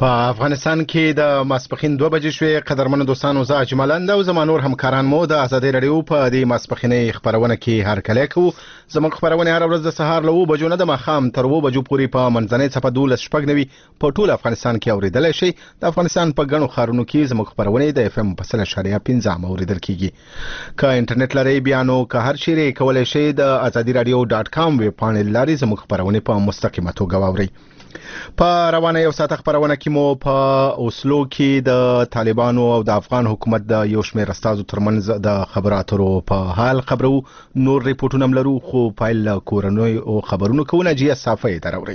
په افغانستان کې د ماسپخین 2 بجې شوې. قدرمنو دوستانو، زه اجملند او زما نور همکاران مو د ازادي رادیو په دې ماسپخینې خبرونه کې هرکلی کوو. زموږ خبرونه هر ورځ د سهار له 9 بجو نه د ماښام تر 2 بجو پورې په منځنۍ څپه 12.9 په ټول افغانستان کې اوریدلای شي. د افغانستان په ګڼو ښارونو کې زموږ خبرونه د FM 1.5 اوریدل کیږي. که انټرنیټ لرئ بیا نو که هر چیرې کولای شئ د azadiradio.com ویب پاڼې لارې زموږ خبرونه په مستقیمه توګه واورئ. په روانه یو ساعت خبرونه کې مو په اوسلو کې د طالبانو او د افغان حکومت د یو شمېر استازو ترمنځ د خبراتو په حال خبرو. نور ریپورتونه هم لرو، خو پایل کورنۍ او خبرونو کوونه جی صافه دروري.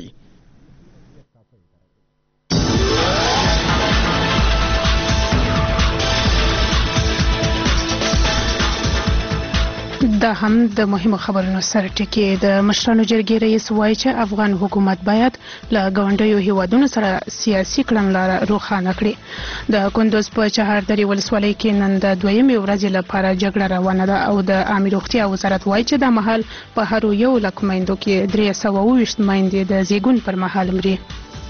دا هم د مهمو خبرونو سره ټکی. د مشرانو جرګې رئیس وایي چې افغان حکومت باید له ګاونډیو هیوادونو سره سیاسي کړنلاره روښانه کړي. د کندوز په چهاردرې ولسوالۍ کې نن د 2مې ورځې لپاره جګړه روانه ده او د عامه روغتیا وزارت وایي چې د مهال په هر 100,000 میندو کې 320 میندې د زیږون پر مهال مري.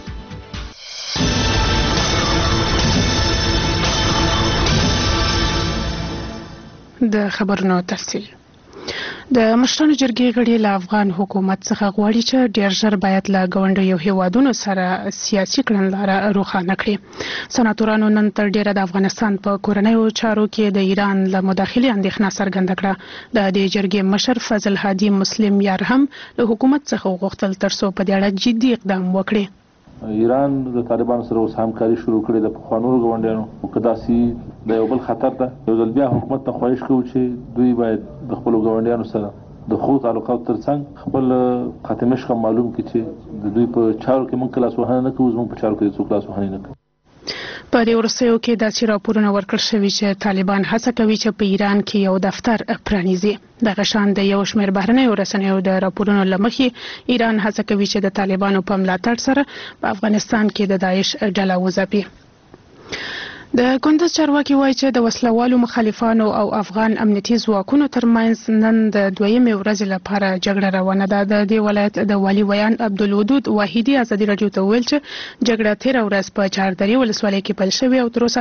د خبرونو تفصیل. د مشرانو جرګې غړي له افغان حکومت څخه غواړي چې ډېر ژر باید له ګاونډیو هیوادونو سره سیاسي کړنلاره روښانه کړي. سناتورانو نن تر ډیره د افغانستان په کورنیو چارو کې د ایران له مداخلې اندېښنه څرګنده کړه. د دې جرګې مشر فضل هادي مسلم یار هم له حکومت څخه غوښتل ترڅو په دې اړه جدي اقدام وکړي. ایران د طالبانو سره اوس همکاري شروع کړې ده په پخوانیو ګاونډیانو، او که داسې د یو بل خطر ده. یو ځل بیا حکومت ته خواهش کوو چې دوی باید د خپلو ګاونډیانو سره د ښو تعلقاتو ترڅنګ خپل خاتمه شخه معلوم کړي چې د دوی په چارو کې موږ لاسوهنه نه کوو، زموږ په چارو کې څوک لاسوهنه نه کوي. په دې وروستیو کې داسې راپورونه ورکړل شوي چې طالبان هڅه کوي چې په ایران کې یو دفتر پرانیزي. دغه شان د یو شمېر بهرنیو رسنیو د راپورونو له مخې ایران هڅه کوي چې د طالبانو په ملاتړ سره په افغانستان کې د داعش ډله وځپي. د کندوز چارواکي وایي چې د وسلوالو مخالفانو او افغان امنیتي ځواکونو ترمنځ نن د 2مې ورځې لپاره جګړه روانه ده. د دې ولایت د والي ویان عبدالودود واحدي ازادي راډیو ته ویل چې جګړه تیره ورځ په چهاردرې ولسوالۍ کې پیل شوې او تر اوسه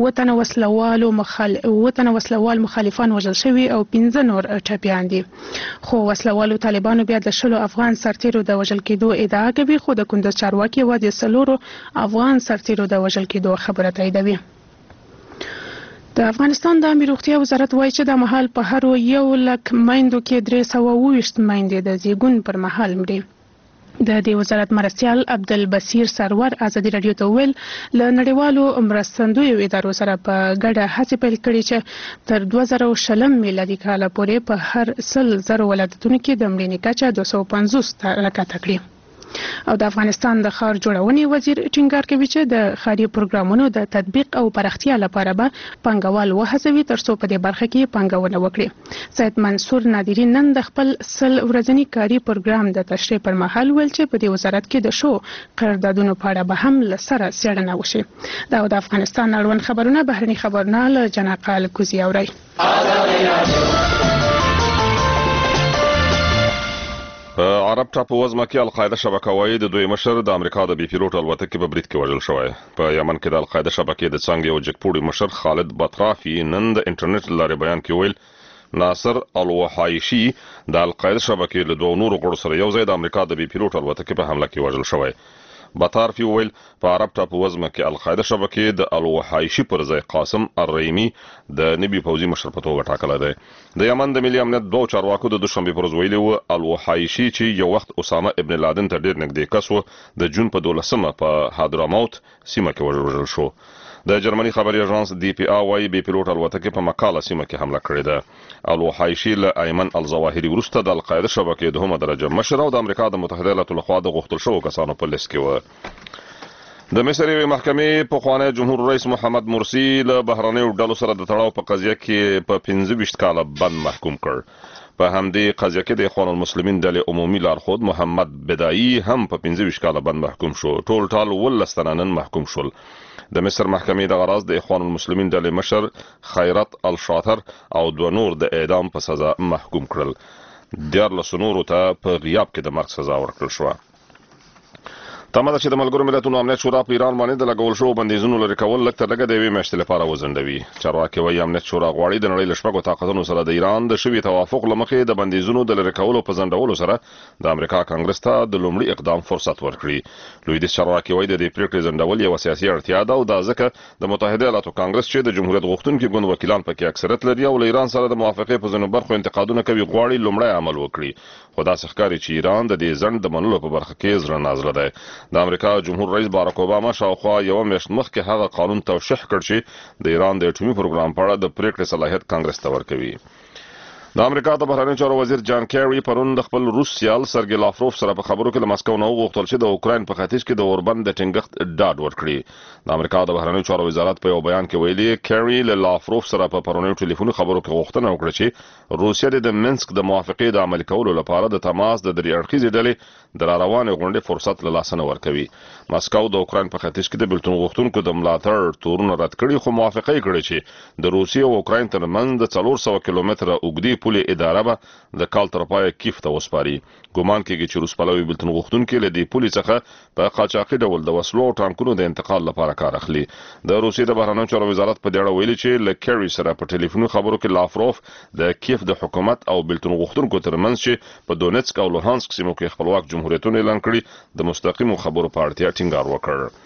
7 تنه وسلوال مخالفان وژل شوي او 15 نور ټپیان دي. خو وسلوالو طالبانو بیا د 10 افغان سرتیرو د وژل کېدو ادعا کوي، خو د کندوز چارواکي یوازې 4 افغان سرتیرو د وژل کېدو خبره تاییدوي. د افغانستان د عامه روغتیا وزارت وایي چې د مهال په هر 100,000 میندو کې 320 میندې د زیږون پر مهال مري. د دې وزارت مرستیال عبدالبصیر سرور ازادي راډیو ته ویل له نړیوالو مرستندویو ادارو سره په ګډه هڅې پیل کړي چې تر 2020 میلادي کال پورې په هر 100,000 ولادتونو کې د مړینې کچه 250 ته راکته کړي. او د افغانستان د ښار جوړونې وزیر ټینګار کوي چې د ښاري پروګرامونو د تطبیق او پراختیا لپاره به پانګوال وهڅوي ترڅو په دې برخه کې پانګونه وکړي. سید منصور نادری نن د خپل 100 ورځني کاري پروګرام د تشریح پر مهال ویل چې په دې وزارت کې د شو قراردادونو په اړه به هم له سره څېړنه وشي. دا د افغانستان اړوند خبرونه بهرني خبرونه له جناقال کوزي اوري. په عرب ټاپو وزمه کې القاعده شبکه وایي د دوی مشر د امریکا د بي پیلوټ الوتکې په برید کې وژل شوی. په یمن کې د القاعده شبکې د څنګ یو جګپوړي مشر خالد بطرافي نن د انټرنیټ لارې بیان کې ویل ناصر الوحایشي د القاعده شبکې له 2 نورو غړو سره یو ځای د امریکا د بي پیلوټ الوتکې په حمله کې وژل شوی. بطرافي ویل په عرب ټاپو وزمه کې القاعده شبکې د الوحایشي پر ځای قاسم الرحیمي د نبی فوزي مشر په توګه ټاکلی دی. د یمن د ملي امنیت 2 چارواکو د دوشنبه پر ورځ ویلي و الوحایشي چې یو وخت اسامه ابن لادن ته ډیر نږدې کس و د جون په 12مه په حضرموت سیمه کې وژل شو. د جرمني خبري اژانس دی پی ا وايي بي پیلوټ الوتکې په مکاله سیمه کې حمله کړې ده. الوحایشي له ایمن الظواهري وروسته د القاعده شبکې د همه درجه مشر او د امریکا د متحده ایالاتو لخوا د غوښتل شوو کسانو په لیست کې و. د مصر یوې محکمې پخوانی جمهور رئیس محمد مرسي له بهرنیو ډلو سره د تړاو په قضیه کې په 25 کاله بند محکوم کړ. په همدې قضیه کې د اخوان المسلمین ډلې عمومي لارښود محمد بدایي هم په 25 کاله بند محکوم شو. ټول ټال 19 تنه نن محکوم شول. د مصر محکمې د غراز د اخوان المسلمین ډلې مشر خیرت الشاطر او 2 نور د اعدام په سزا محکوم کړل. 14 نورو ته په غیاب کې د مرګ سزا ورکړل شوه. تمه ده چې د ملګرو ملتونو امنیت شورا په ایران باندې د لګول شوو بندیزونو لرې کول لږ تر لږه د یوې میاشتې لپاره وځنډوي. چارواکي وایي امنیت شورا غواړي د نړۍ له شپږو طاقتونو سره د ایران د شوي توافق له مخې د بندیزونو د لرې کولو په ځنډولو سره د امریکا کانګرس ته د لومړي اقدام فرصت ورکړي. لویدیځ چارواکي وایي د دې پریکړې ځنډول یوه سیاسي اړتیا ده او دا ځکه د متحده ایالاتو کانګرس چې د جمهوریت غوښتونکي ګوند وکیلان پکې اکثریت لري او له ایران سره د موافقې په ځینو برخو انتقادونه کوي غواړي لومړی عمل وکړي. خو داسې ښکاري چې ایران د دې ځنډ د منلو په برخه کې زړه نازړه دی. د امریکا جمهور رئیس باراک اوباما شاوخوا یوه میاشت مخکې هغه قانون توشیح کړ چې د ایران د اټومي پروګرام په اړه د پریکړې صلاحیت کانګرس ته ورکوي. د امریکا د بهرنیو چارو وزیر جان کیری پرون د خپل روس سیال سرګی لافروف سره په خبرو کې له مسکو نه وغوښتل چې د اوکراین په ختیځ کې د اوربند د ټینګښت ډاډ ورکړي. د امریکا د بهرنیو چارو وزارت په یو بیان کې ویلي کیری له لافروف سره په پرونیو ټلیفوني خبرو کې غوښتنه وکړه چې روسیا د منسک د موافقې د عملي کولو لپاره د تماس د درې اړخیزې ډلې د راروانې غونډې فرصت له لاسه نه ورکوي. مسکو د اوکراین په ختیځ کې د بیلتون غوښتونکو د ملاتړ تورونه رد کړي خو موافقه یې کړې چې د روسیې او اوکراین ترمنځ د 400 کیلومتره اوږدې پولې اداره به د کال تر پایه کیف ته وسپاري. ګومان کېږي چې روس پلوي بیلتون غوښتونکي له دې پولې څخه په قاچاقي ډول د وسلو او ټانکونو د انتقال لپاره کار اخلي. د روسیې د بهرنیو چارو وزارت په دې اړه ویلي چې له کیری سره په ټلیفوني خبرو کې لافروف د کیف د حکومت او بیلتون غوښتونکو ترمنځ چې په دونیتسک او لوهانسک سیمو کې خپلواک جمهوریتونه اعلان کړي د مستقیمو خبرو په اړتیا ټینګار وکړ.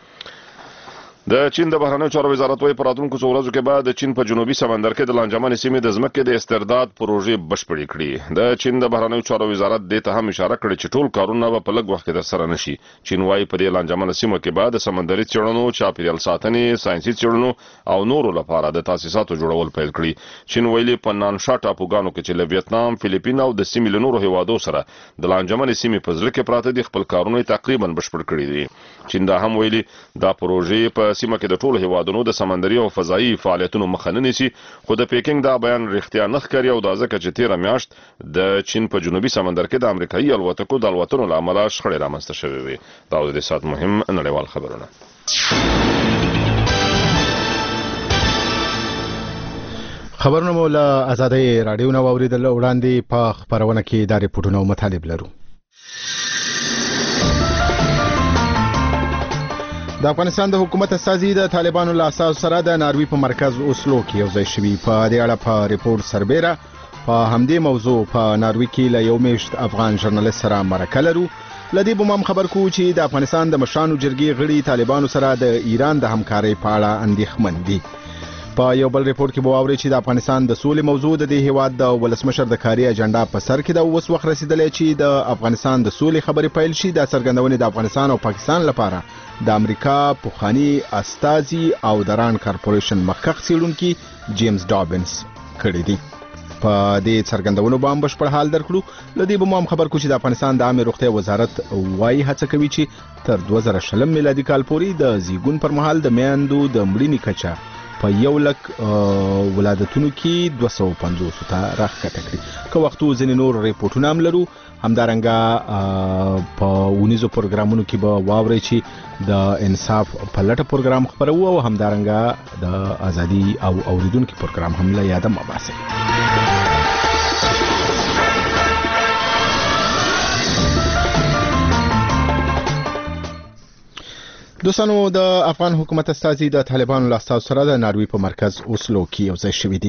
د چین د بهرنیو چارو وزارت وايي په راتلونکو څو ورځو کې به د چین په جنوبي سمندر کې د لانجمنې سیمې د ځمکې د استرداد پروژې بشپړې کړي. د چین د بهرنیو چارو وزارت دې ته هم اشاره کړې چې ټول کارونه به په لږ وخت کې ترسره نشي. چین وايي په دې لانجمنه سیمه کې به د سمندري څېړنو، چاپیریال ساتنې، ساینسي څېړنو او نورو لپاره د تاسیساتو جوړول پیل کړي. چین ویلي په نانشا ټاپوګانو کې چې له ویتنام، فلیپین او د سیمې له نورو هیوادو سره د لانجمنې سیمې په زړه کې پراته دي خپل کارونه تقریبا بشپړ کړي دي. چین دا هم ویلي دا پروژې په سیمه کې د ټولو هیوادونو د سمندري او فضایي فعالیتونو مخه نه نیسي. خو د پیکینګ دا بیان رښتیا نه ښکاري او دا ځکه چې تیره میاشت د چین په جنوبي سمندر کې د امریکایي الوتکو د الوتنو له امله شخړې رامنځته شوې وې. دا د دې ساعت مهم نړیوال خبرونه. خبرونه مو له آزادۍ رادیو نه واوریدل. وړاندې په خبرونه کې دا ریپورټونه او مطالب لرو. د افغانستان د حکومت استازي د طالبانو له اساس سره د ناروی په مرکز اوسلو کې یو ځای شوي. په دې اړه په ریپورت سربېره په همدې موضوع په ناروی کې له یو میاشت افغان ژورنالیست سره مرکه لرو. لدې به هم خبر کوو چې د افغانستان د مشرانو جرګې غړي طالبانو سره د ایران د همکارۍ په اړه اندېښمن دي. په یو بل ریپورت کې به واورئ چې د افغانستان د سولې موضوع د دې هیواد د ولسمشر د کاري اجنډا په سر کې د اوس وخت رسیدلی چې د افغانستان د سولې خبرې پیل شي. د څرګندونې د افغانستان او پاکستان لپاره د امریکا پخوانی استازي او د ران کارپوریشن مخکښ څېړونکي جیمز ډابنس کړي دي. په دې څرګندونو به هم بشپړ حال درکړو. له دې به مو هم خبر کوو چې د افغانستان د عامې روغتیا وزارت وايي هڅه کوي چې تر 2020 میلادي کال پورې د زیږون پر مهال د میندو د مړینې کچه په 100,000 ولادتونو کې 250 ته راښکته کړي. که وختو ځینې نور ریپورټونه هم لرو. همدارنګه په ونیزو پروګرامونو کې به واورئ چې د انصاف په لټه پروګرام خپرو او همدارنګه د ازادي او اوریدونکو پروګرام هم له یاده مباسي. دوستانو د افغان حکومت استازي د طالبانو له استازو سره د ناروی په مرکز اوسلو کې یو ځای شوي دي.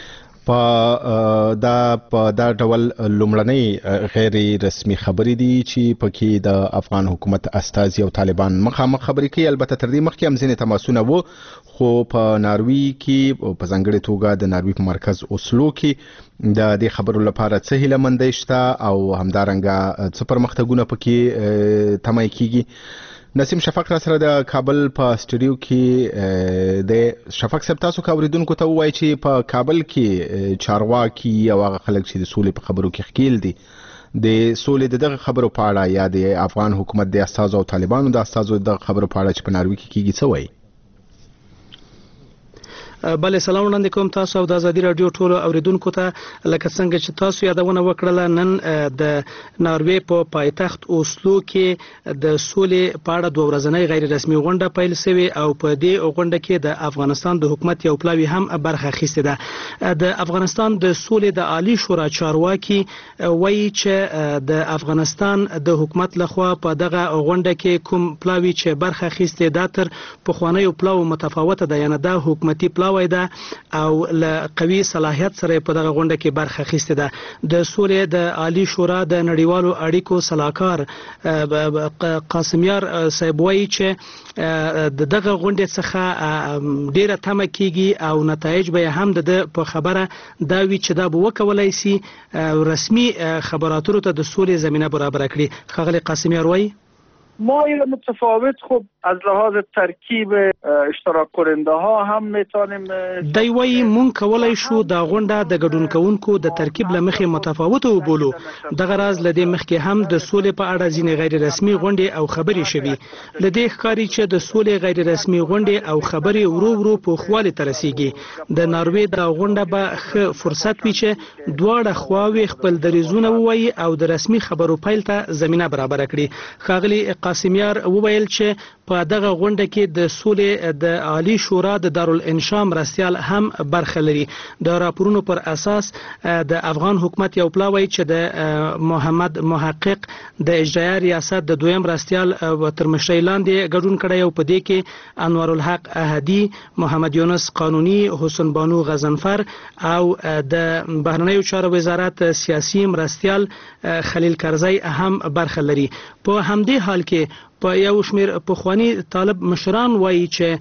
په دا ډول لومړنۍ غیر رسمي خبرې دي چې پکې د افغان حکومت استازي او طالبان مخامخ خبرې کوي. البته تر دې مخکې هم ځینې تماسونه وو خو په ناروی کې په ځانګړې توګه د ناروی په مرکز اوسلو کې د دې خبرو لپاره څه هیله مندۍ شته او همدارنګه څه پرمختګونه پکې تمای کیږي. نسیم شفق را سره د کابل په سټوډیو کې د شفق صاحب تاسو اوریدونکو ته وایي چې په کابل کې چارواکي او هغه خلک چې د سولې په خبرو کې ښکیل دي د سولې دغه خبرو په اړه یا د افغان حکومت د استازو او طالبانو د استازو د خبرو په اړه چې په ناروی کې کیږي څه وایي؟ بل سلام وړاندې کوم تاسو او د ازادي رادیو ټولو اوریدونکو ته لکه څنګه چې تاسو یادونه وکړه نن د ناروې په پایتخت اوسلو کې د سولې په اړه دوه ورځنۍ غیر رسمي غونډه پیل شوې او په دې غونډه کې د افغانستان د حکومت یو پلاوی هم برخه اخیسته ده. د افغانستان د سولې د عالی شورا چارواکي وایي چې د افغانستان د حکومت لخوا په دغه غونډه کې کوم پلاوی چې برخه اخیسته ده تر پخوانیو پلاو متفاوته ده، یعنی دا حکومتي پلاوی ده او له قوي صلاحیت سره په دغه غونډه کې برخه اخیسته ده. د سولې د عالی شورا د نړیوالو اړیکو صلاحکار قاسمیار صاحب وایي چې دغه غونډه څخه ډیره تمه کیږي او نتایج به هم د په خبره دا وی چې دا به وکولای شي رسمي خبراتو ته د سولې زمينه برابر کړي. ښاغلی قاسمیار وایي ما متفاوت خب از لحاظ ترکیب اشتراک کننده ها هم میتونیم دی وایي مونږ کولای شو دا غونډه د ګډون کوونکو د ترکیب لمخې متفاوت وبولو. دغه راز لدې مخکې هم د سولې په اړه ځینې غیر رسمي غونډې او خبرې شوي. لدې ښکاري چې د سولې غیر رسمي غونډې او خبرې ورو ورو په خواله ترسيږي. د ناروې د غونډه به ښه فرصت وي چې دواړه خواوې خپل دریزونه ووایي او د رسمي خبرو پیل ته زمينه برابر کړي. ښاغلی قاسمیار وویل چې په دغه غونډه کې د سولې د عالی شورا د دارالانشاء مرستیال هم برخه لري. د راپورونو پر اساس د افغان حکومت یو پلاوی چې د محمد محقق د اجرایي ریاست د دویم مرستیال تر مشرۍ لاندې ګډون کړی او په دې کې انوار الحق احدی، محمد یونس قانونی، حسن بانو غزنفر او د بهرنیو چارو وزارت سیاسي مرستیال خلیل کرزی هم برخه لري. په همدې حال کې په یو شمېر پخوانی طالب مشران وایي چې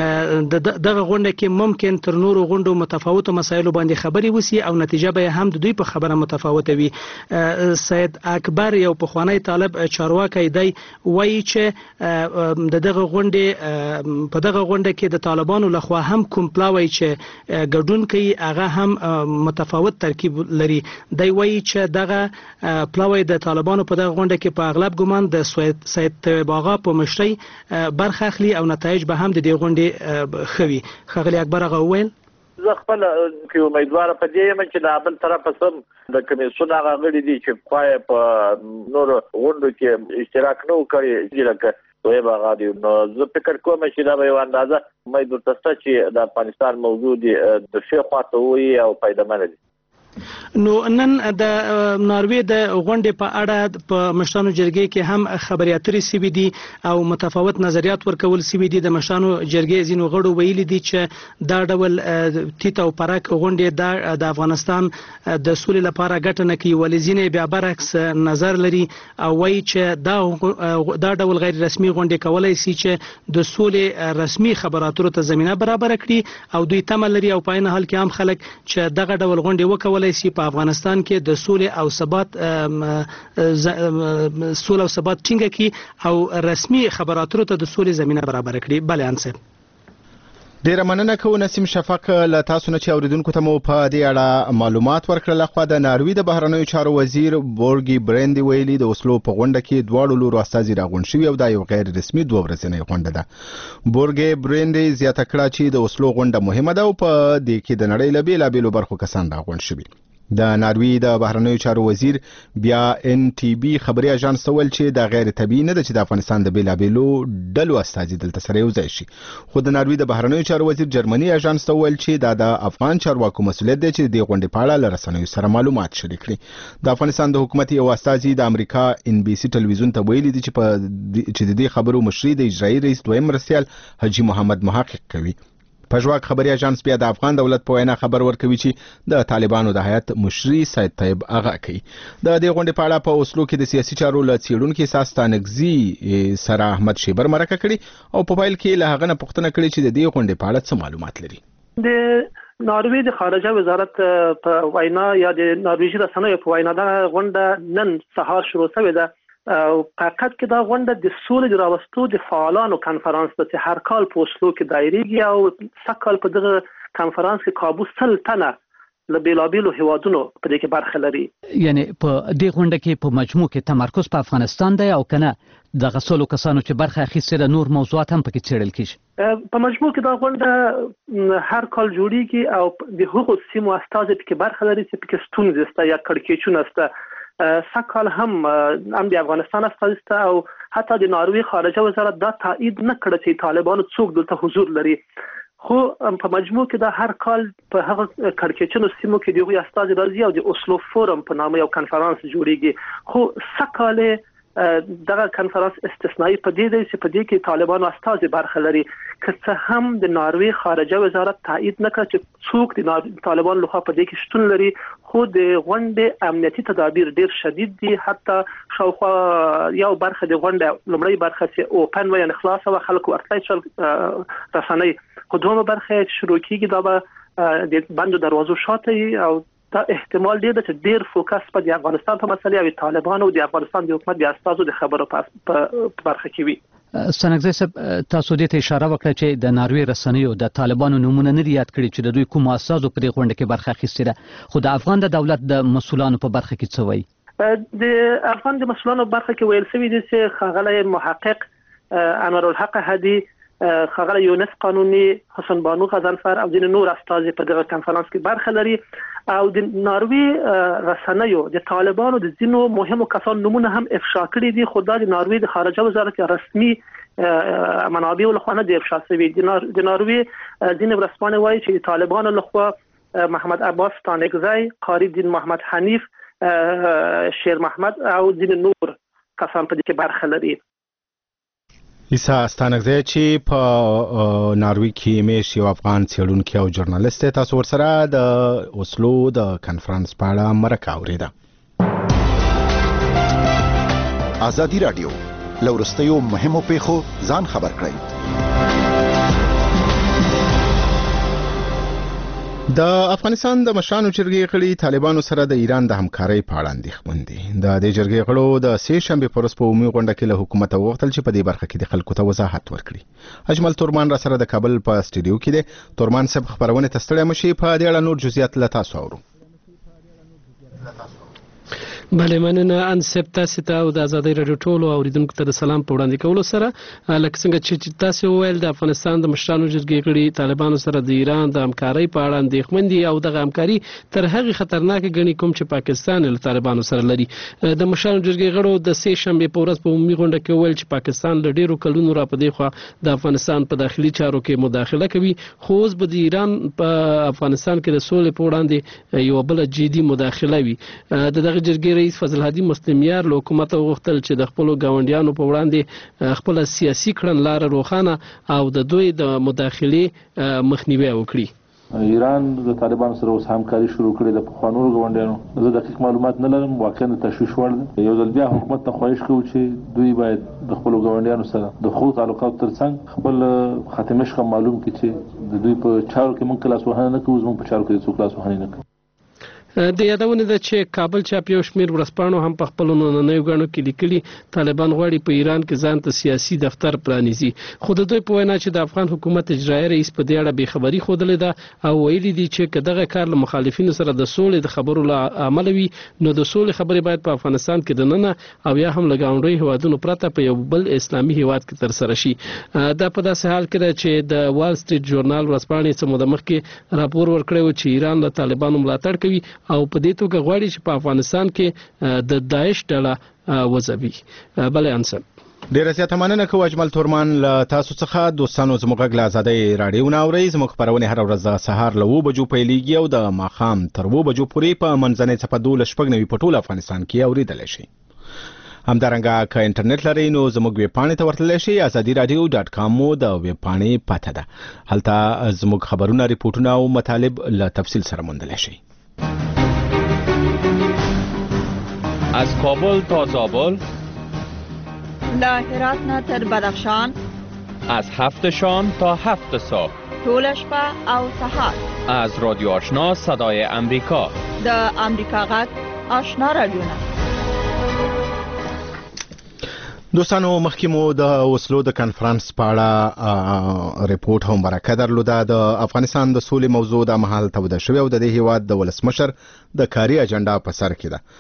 دغه غونډه کې ممکن تر نورو غونډو متفاوتو مسایلو باندې خبري وسی او نتیجه به هم د دوی په خبره متفاوته وي. سید اکبر یو پخوانی طالب چارواکي دی وایي چې دغه غونډه په دغه غونډه کې د طالبانو لخوا هم کوم پلاوی چې ګډون کوي هغه هم متفاوت ترکیب لري. دی وایي چې دغه پلاوی د طالبانو په دغه غونډه کې په اغلب ګمان د سید طیب آغا په مشرۍ برخه اخلي او نتایج به هم د دې غونډې خوي. ښاغلی اکبر هغه وویل زه خپل کې امیدواره په دې یم چې د بل طرف سم د کمیسیون هغه غړي دي چې په نور غونډو کې اشتراک نه وکړي لکه دوی باغ دي. نو زه فکر کوم چې دا به یو اندازه مې درته چې د افغانستان موضوع دي د شی خواته وي او پیدامنه دي. نو نن د ناروې د غونډې په اړه په مشرانو جرګې کې هم خبري اترې سوي دي او متفاوت نظریات ورکول سوي دي. د مشرانو جرګې ځینو غړو ویلي دي چې دا ډول تیت او پرک غونډې د افغانستان د سولې لپاره ګټه نه کوي، ولې ځینې بیا برعکس نظر لري او وایي چې دا ډول غیر رسمي غونډې کولای شي چې د سولې رسمي خبراتو ته زمينه برابر کړي او دوی تمه لري او په عین حال کې هم خلک چې دغه ډول غونډې وکولای شي په افغانستان کې د سولې او ثبات ټینګه کی او رسمي خبراتو ته د سولې زمينه برابر کړي. بل انصر ډیره مننه کوم نسیم شفق له تاسو نه چې اوریدونکو ته مو په دې اړه معلومات ورکړل. خو د ناروې د بهرنیو چارو وزیر بورګي برندي ویلي د اوسلو په غونډه کې دواړو لورو استازي راغون شوي او دا یو غیر رسمي دوه ورځنۍ غونډه ده. بورګي برندي زیاته کړه چې د اوسلو غونډه مهمه ده او په دې کې د نړۍ له بیلابیلو برخو کسان راغون شوي. د ناروې د بهرنیو چارو وزیر بیا ان ټي بي خبري اژانس ول چې دا غیر طبيعي نه ده چې د افغانستان د بیلابیلو ډلو استازي دلته سره یو ځای شي. خو د ناروې د بهرنیو چارو وزیر جرمني اژانس ول چې دا د افغان چارواکو مسؤلیت دی چې د غونډې په اړه لرسنوي سره معلومات شریک کړي. د افغانستان د حکومت یو استازي د امریکا ان بي سي ټلویزیون ته ویلي دي چې د دې خبرو مشري د اجرایي رئیس دویم مرستیال حاجی محمد محقق کوي. پژواک خبري اژانس بیا د افغان دولت په وینا خبر ورکوي چې د طالبانو د هیئت مشري سید طیب آغا کوي. د دې غونډې په اړه په اوسلو کې د سیاسي چارو له څېړونکو ساستانګزي سره احمد شیبر مرکه کړي او په فایل کې له هغه نه پوښتنه کړې چې د دې غونډې په اړه څه معلومات لري. د ناروې د خارجه وزارت په وینا یا د ناروېژي رسنیو په وینا دا غونډه نن سهار شروع شوې ده او حقیقت کې دا غونډه د سولې د راوستو د فعالانو کانفرنس ده چې هر کال په اوسلو کې دایریږي او سږ کال په دغه کانفرنس کې کابو 100 تنه له بیلابیلو هیوادونو په دې کې برخه لري. یعنی په دې غونډه کې په مجموع کې تمرکز په افغانستان دی او کنه د غسلو کسانو چې برخه اخیستې د نور موضوعات هم پکې څېړل کیږي؟ په مجموع کې دا غونډه هر کال جوړیږي او د هغو سیمو استازي پکې برخه لري چې پکې ستونزې شته یا کړکېچونه شته. سکهال هم د افغانستان استازي شته او حتی د ناروې خارجه وزارت دا تایید نه کړ چې طالبانو څوک دلته حضور لري. خو په مجموع کې دا هر کال په هغه کړکېچونو سیمو کې د هغوی استازي راځي او د اوسلو فورم په نامه یو کنفرانس جوړیږي. خو سکهال دغه کنفرانس استثنایی په دې دی چې په دې کې طالبانو استازي برخه لري. که څه هم د ناروې خارجه وزارت تایید نه کړ چې څوک د طالبانو لخوا په دې کې شتون لري، خو د غونډې امنیتي تدابیر ډیر شدید دي. حتی شاوخوا یو برخه د غونډې لومړی برخه چې اوپن و یعنی خلاصه و خلکو ورتلای شول رسنۍ، خو دومره برخه شروع کیږي دا به د بندو دروازو شاته او دا احتمال دی چې ډیر فوکس په د افغانستان په مسلې او طالبانو او د افغانستان د حکومت د استازو د خبرو په برخه کې وي. ستانکزی صاحب تاسو دې ته اشاره وکړه چې د ناروې رسنیو د طالبانو نمونه نه یاد کړي چې د دوی کوم استازو په دې غونډه کې برخه اخیستې ده، خو د افغان د دولت د مسؤلانو په برخه کې څه وایي؟ د افغان د مسؤلانو برخه کې ویل شوی دی چې ښاغلی محقق انورالحق هدي، ښاغلی یونس قانوني، حسن بانو غضنفر او ځینې نور استازي په دغه کنفرانس کې برخه لري. او د ناروې رسنیو د طالبانو د ځینو مهمو کسانو نمونه هم افشا کړي دي، خو دا د ناروې د خارجه وزارت رسمي منابع لخوا نه دی افشا شوي. د ناروې ځینې ورځپاڼې وایي چې د طالبانو لخوا محمد عباس ستانکزی، قاری الدین محمد حنیف، شیر محمد او ځینې نور کسان په دې کې برخه لري. عیسی ستانکزی چې په ناروې کې میش یو افغان څېړونکی او ژورنالیست دی، تاسو ورسره د اوسلو د کنفرانس په اړه مرکه اورېده. ازادي راډیو له وروستیو مهمو پیښو ځان خبر کړئ. د افغانستان د مشرانو جرګې غړي طالبانو سره د ایران د همکارۍ په اړه اندېښمن دي. د دې جرګې غړو د سې شنبې په ورځ په عمومي غونډه کې له حکومت وغوښتل چې په دې برخه کې د خلکو ته وضاحت ورکړي. اجمل تورمان را سره د کابل په سټډیو کې دی. تورمان صاحب خبرونه ته ستړی مشي، په دې اړه نور جزئیات له تاسو اورو. بله مننه انسب تاسو ته او د ازادي رادیو ټولو اوریدونکو ته د سلام په وړاندې کولو سره لکه څنګه چې تاسو وویل د افغانستان د مشرانو جرګې غړي طالبانو سره د ایران د همکارۍ په اړه اندېښمن دي او دغه همکاري تر هغه خطرناک ګڼي کوم چې پاکستان له طالبانو سره لري. د مشرانو جرګې غړو د سې شنبې په ورځ په عمومي غونډه کې وویل چې پاکستان له ډیرو کلونو را په دې خوا د افغانستان په داخلي چارو کې مداخله کوي، خو اوس به د ایران په افغانستان کې د سولې په وړاندې یو بل جدي مداخله وي. دغه جرګې رئیس فضل هادي مسلمیار له حکومت غوښتل چې د خپل غونډیانو په وړاندې خپل سیاسي کړنلاره روښانه او د دوی د مداخله مخنیوي وکړي. ایران د طالبانو سره اوس همکاري شروع کړې ده. په قانون غونډیانو زه دقیق معلومات نه لرم، واقعا د تشویش وړ ده. یو ځل بیا حکومت ته خواهش کوو چې دوی باید د خپل غونډیانو سره د خو تعلقات ترڅنګ خپل ختمش کوم معلوم کړي چې د دوی په چارو کې موږ کلاس وهنه نه کوو، زموږ په چارو کې څوک کلاس وهنه نه کوي. د یادونه ده چې کابل چاپ یو شمیر ورځپاڼو هم په خپل نننیو غاڼو کې لیکلي طالبان غواړي په ایران کې ځان ته سیاسي دفتر پرانیزي، خو د دوی په وینا چې د افغان حکومت اجرایي رئیس په دې اړه بې خبري ښودلې ده او ویلي دي چې که دغه کار له مخالفینو سره د سولې د خبرو له عمل وي نو د سولې خبرې باید په افغانستان کې د ننه او یا هم له ګاونډیو هیوادونو پرته په یو بل اسلامي هیواد کې ترسره شي. دا په داسې حال کې ده چې د وال سټریټ ژورنال ورځپاڼې څه موده مخکې راپور ورکړی و چې ایران له طالبانو ملاتړ کوي او په دې توګه غواړي چې په افغانستان کې د داعش ډله وځوي. بلې انسب ډیره زیاته مننه کوم اجمل تورمان له تاسو څخه. دوستانو زموږ غږ له ازادۍ راډیو نه اورئ. زموږ خبرونه هر ورځ د سهار له 9 بجو پیلېږي او د ماښام تر 2 بجو پورې په منځنۍ څپه 12:09 په ټول افغانستان کې اوریدلی شئ. همدارنګه که انټرنیټ لرئ نو زموږ ویب پاڼې ته ورتللی شئ. azadiradio.com مو د ویب پاڼې پته ده. هلته زموږ خبرونه، ریپورټونه او مطالب له تفصیل سره موندلی شئ. از کابل تا زابل، له هرات نه تر بدخشان، از 7 شام تا 7 صبح، طول شپه او سحر، از رادیو آشنا صدای امریکا، د امریکا غږ آشنا رادیو نه. دوستانو مخکې مو د اوسلو د کانفرنس په اړه ریپورت هم برکه درلوده. د افغانستان د سولې موضوع د مهال توده شوې او د دې هیواد د ولسمشر د کاري اجنډا په سر کې ده.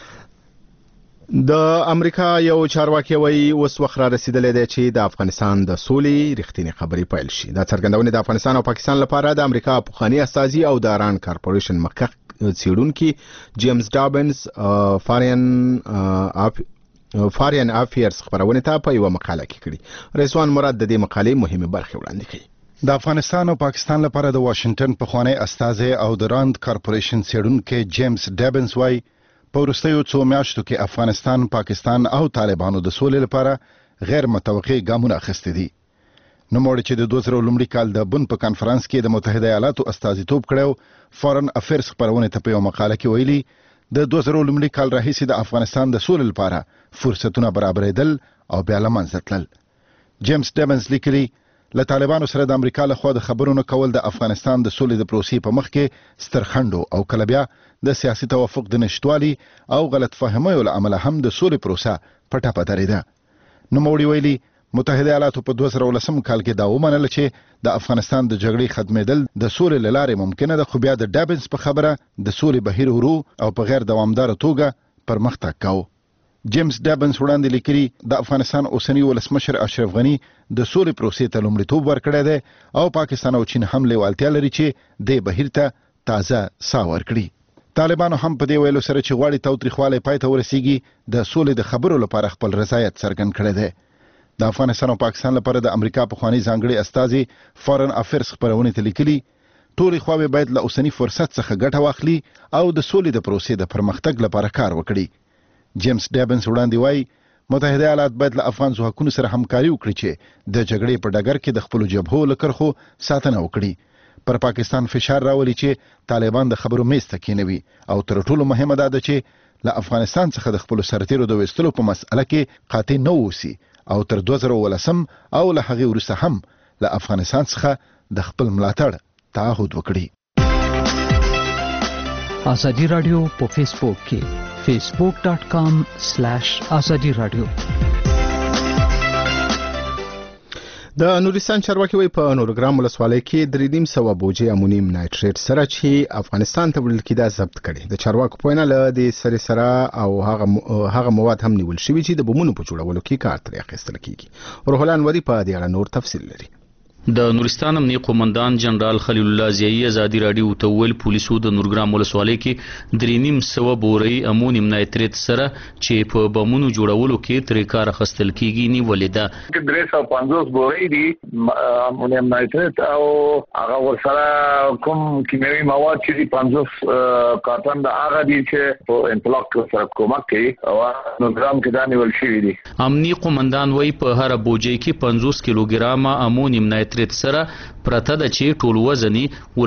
د امریکا یو چارواکي وایي اوس وخت را رسیدلی دی چې د افغانستان د سولې رښتینې خبرې پیل شي. دا څرګندونه د افغانستان او پاکستان لپاره د امریکا پخوانی استازي او د ران کارپوریشن مخکښ څېړونکي جیمز ډابنز فارین افیرز خبرونه ته په یو مقاله کې کړي. رضوان مراد د دې مقالې مهمه برخه وړاندې کړي. د افغانستان او پاکستان لپاره د واشنگټن پخوانی استازي او د راند کارپوریشن څېړونکي جیمز ډابنز وايي په وروستیو څو میاشتو کې افغانستان، پاکستان او طالبانو د سولې لپاره غیر متوقع ګامونه اخیستي دي. نوموړي چې د 2000 لومړي کال د بن په کانفرنس کې د متحده ایالاتو استازیتوب کړو، فارن افیرز خبرونه ته په یو مقاله کې ویلي د 2000 لومړي کال راهیسې د افغانستان د سولې لپاره فرصتونه برابرېدل او بیا له منځه تلل. جیمز ډابنز لیکلي له طالبانو سره د امریکا لخوا د خبرونو کول د افغانستان د سولې د پروسې په مخ کې ستر خنډ او کله بیا د سیاسي توافق د نشټوالي او غلط فهمیو له امله هم د سولې پروسه په ټاپه درېده. نوموړي ویلي متحده ایالاتو په 2010 کال کې دا ومنله چې د افغانستان د جګړې ختمېدل د سولې له لارې ممکنه ده، خو بیا د ډابنز په خبره د سولې بهیر ورو او په غیر دوامداره توګه پرمختګ کاوه. جیمز ډابنز وړاندې لیکلي د افغانستان اوسنی ولسمشر اشرف غني د سولې پروسې ته لومړیتوب ورکړی دی او پاکستان او چین هم لیوالتیا لري چې د بهیر ته تازه ساه ورکړي. طالبانو هم په دې ویلو سره چې غواړي تاوتریخوالی پای ته ورسیږي د سولې د خبرو لپاره خپل رضایت څرګند کړی دی. د افغانستان او پاکستان لپاره د امریکا پخوانی ځانګړي استازي فارن افیرز خبرونه ته لیکلي ټولې خواوې باید له اوسني فرصت څخه ګټه واخلي او د سولې د پروسې د پرمختګ لپاره کار وکړي. جیمز ډابنز وړاندې وایي متحده ایالات باید له افغان ځواکونو سره همکاري وکړي چې د جګړې په ډګر کې د خپلو جبهو له کرښو ساتنه وکړي. پر پاکستان فشار راولي چې طالبان د خبرو میز ته کېنوي او تر ټولو مهمه دا ده چې له افغانستان څخه د خپلو سرتیرو د ویستلو په مسأله کې قاطع نه اوسي او تر 2010 او له هغې وروسته هم له افغانستان څخه د خپل ملاتړ تعهد وکړي. ازادي رادیو په فیسبوک کې facebook.com/azadi radio. د نورستان چارواکي وایي په نورګرام ولسوالۍ کې 3.5 بوجي امونیم نایټریټ سره چې افغانستان ته وړل کېده ضبط کړي. د چارواکو په وینا له دې سره او هغه مواد هم نیول شوي چې د بمونو په جوړولو کې کار ترې اخیستل کېږي. روح الله انوري په دې اړه نور تفصیل لري. د نورستان امنیه قومندان جنرال خلیل الله زیایی ازادي رادیو ته ویل پولیسو د نورګرام ولسوالۍ کې 3.5 بوري امونیم نایټریټ سره چې په بمونو جوړولو کې ترې کار اخیستل کېږي نیولې ده. 350 بوري دي امونیم نایټریټ او هغه ورسره کوم کیمیاوي مواد چې 50 کارتن د هغه دي چې په انطلاق سره کومک کوي او نورګرام کې دا نیول شوی دي. امنیه قومندان وایي په هر بوجي کې 50 کیلوګرام امونیم نایټریټ سره پرته د چې ټول وزنی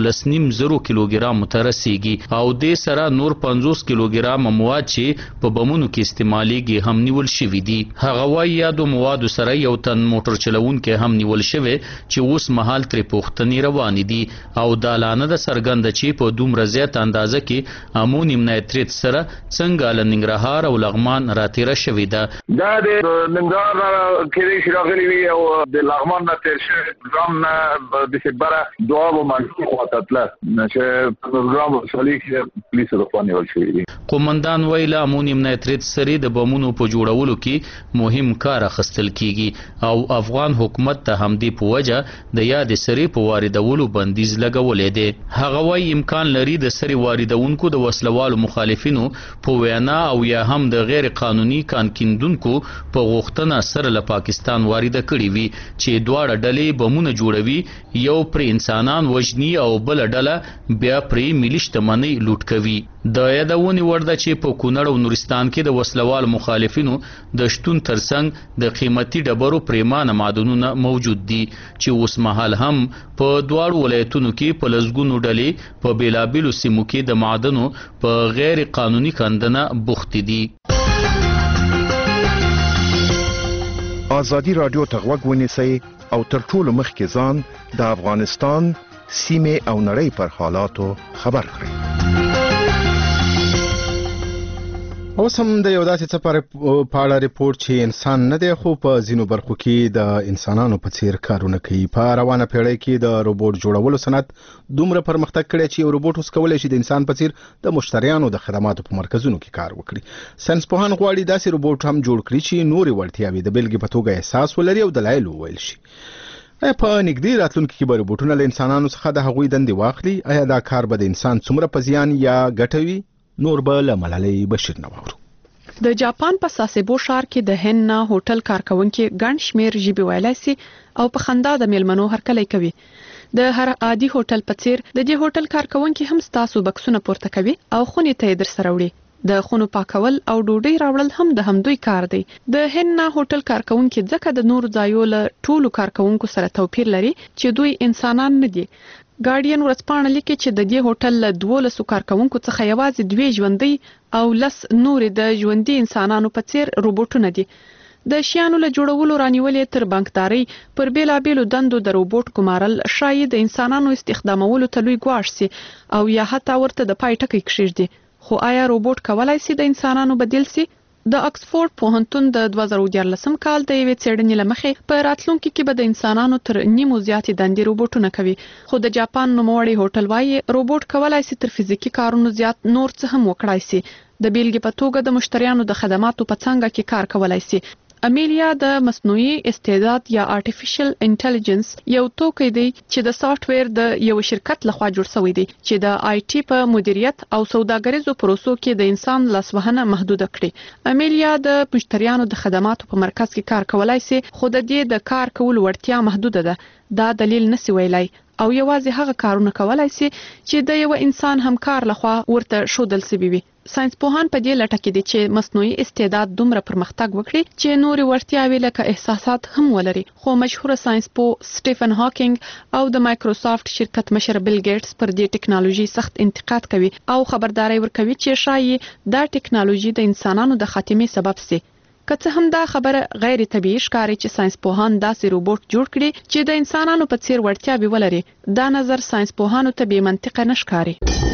1.5 کیلوګرام مترسيږي او د سره نور 50 کیلوګرام مواد چې په بمونو کې استعماليږي هم نیول شوی دي. هغه وايي یادو مواد سره یو تن موټر چلوونکي هم نیول شوی چې اوس مهال تر پوښتنې روان دي او د اعلان د سرګند چې په دومره زیات اندازه کې امونیم نایټریټ سره څنګه لنګرهار او لغمان راتیره شوی ده. دا د ننګرهار کې شراغلي وی او د لغمان نه تر ګرام د سبره دوه منځ خواته چې پروګرام وسولې کې پولیس د پانی ورشي. قومندان ویل امونیم نایټریټ سره د بمونو په جوړولو کې مهم کار اخیستل کیږي او افغان حکومت ته هم دی په وجه د یاد سری په واردولو بندیز لګولې دي. هغه وايي امکان لري د سری واردونکو د وسلوالو مخالفینو په وینا او یا هم د غیر قانوني کانکیندونکو په غوښتنه سره له پاکستان وارد کړي وي چې دواړه ډلې بمونه جوړوي، یو پر انسانان وژني او بل ډله بیا پر ملي شتمنۍ لوټ کوي. د یادونې وړ ده چې په کونړ او نورستان کې د وسلوال مخالفینو د شتون ترڅنګ د قیمتي ډبرو پریمانه معدنونه موجود دي چې اوس مهال هم په دواړو ولایتونو کې په لسګونو ډلې په بیلابیلو سیمو کې د معدنو په غیر قانوني کندنه بوخت دي. ازادي رادیو ته غوږ ونیسئ او تر ټولو مخکې ځان د افغانستان سیمې او نړۍ پر حالاتو خبر کړئ. اوس هم د یو داسې څه په اړه ریپورت چې انسان نه دی خو په ځینو برخو کې د انسانانو په څیر کارونه کوي. په روانه پیړۍ کې د روبوټ جوړولو صنعت دومره پرمختګ کړی چې یو روبوټ اوس کولی شي د انسان په څیر د مشتریانو د خدماتو په مرکزونو کې کار وکړي. ساینسپوهان غواړي داسې روبوټ هم جوړ کړي چې نورې وړتیاوې د بیلګې په توګه احساس ولري او دلایل وویل شي. په نږدې راتلونکي کې به روبوټونه له انسانانو څخه د هغوی دندې واخلي. آیا دا کار به د انسان څومره په زیان یا ګټه وي؟ نور به له ملالۍ بشیر نه واورو. د جاپان په ساسيبو ښار کې د هن هوټل کارکونکو ګڼ شمیر ژبې ویلای سي او په خندا د میلمنو هرکلی کوي. د هر عادي هوټل په څیر د دې هوټل کارکونکو هم ستاسو بکسونه پورته کوي او خونې ته در سره وړي. د خونو پاکول او ډوډۍ راوړل هم د همدوی کار دی. د هن هوټل کارکونکو ځکه د نور ځایو له ټولو کارکونکو سره توپیر لري چې دوی انسانان نه دي. ګارډین ورځپاڼه لیکي چې د دې هوټل له 12 کارکونکو څخه یوازې 2 ژوندۍ او 10 نورې د ژوندۍ انسانانو په څیر روبوټونه دي. د شیانو له جوړولو رانیولې تر بانکداري پر بیلابیلو دندو د روبوټ ګمارل شاید د انسانانو استخدامولو ته لوی ګواښ سي او یا حتی ورته د پای ټکی کښیږدي. خو آیا روبوټ کولای سي د انسانانو بدیل سي؟ د اکسفورد پوهنتون د 2014 کال د یوې څېړنې لمخې په راتلونکي کې به د انسانانو تر نیمو زیاتې دندې روبوټونه کوي. خو د جاپان نوموړی هوټل وايي روبوټ کولای سي تر فزیکي کارونو زیات نور څه هم وکړای سي. د بیلګې په توګه د مشتریانو د خدماتو په څنګه کې کار کولای سي. امیلیا د مصنوعي استعداد یا آرټیفیشل انټيليجنس یو توکی دی چې د سافټ ویر د یو شرکت لخوا جوړ شوی دی چې د آی ټي په مدیریت او سوداګریزو پروسو کې د انسان لاسوهنه محدود کړي. امیلیا د مشتریانو د خدماتو په مرکز کې کار کولای سي خو د دې د کار کول وړتیا محدود ده. دا دلیل نسی ویلای او یوازې هغه کارونه کولای سي چې د یو انسان همکار لخوا ورته شودل سوي وي. ساينسپوهان په دې لټه کې دي چې مصنوعي استعداد دومره پرمختګ وکړي چې نورې وړتیاوې لکه احساسات هم ولري. خو مشهور ساينسپو سټيفن هاکینګ او د مایکروسافت شرکت مشر بیل ګیټس پر دې ټکنالوژي سخت انتقاد کوي او خبرداري ورکوي چې شایي دا ټکنالوژي د انسانانو د خاتمې سبب سي. که څه هم دا خبره غیر طبيعي ښکاري چې ساينسپوهان داسې روبوټ جوړ کړي چې د انسانانو په څیر وړتیاوې ولري. دا نظر ساينسپوهانو ته بې منطقه نه ښکاري.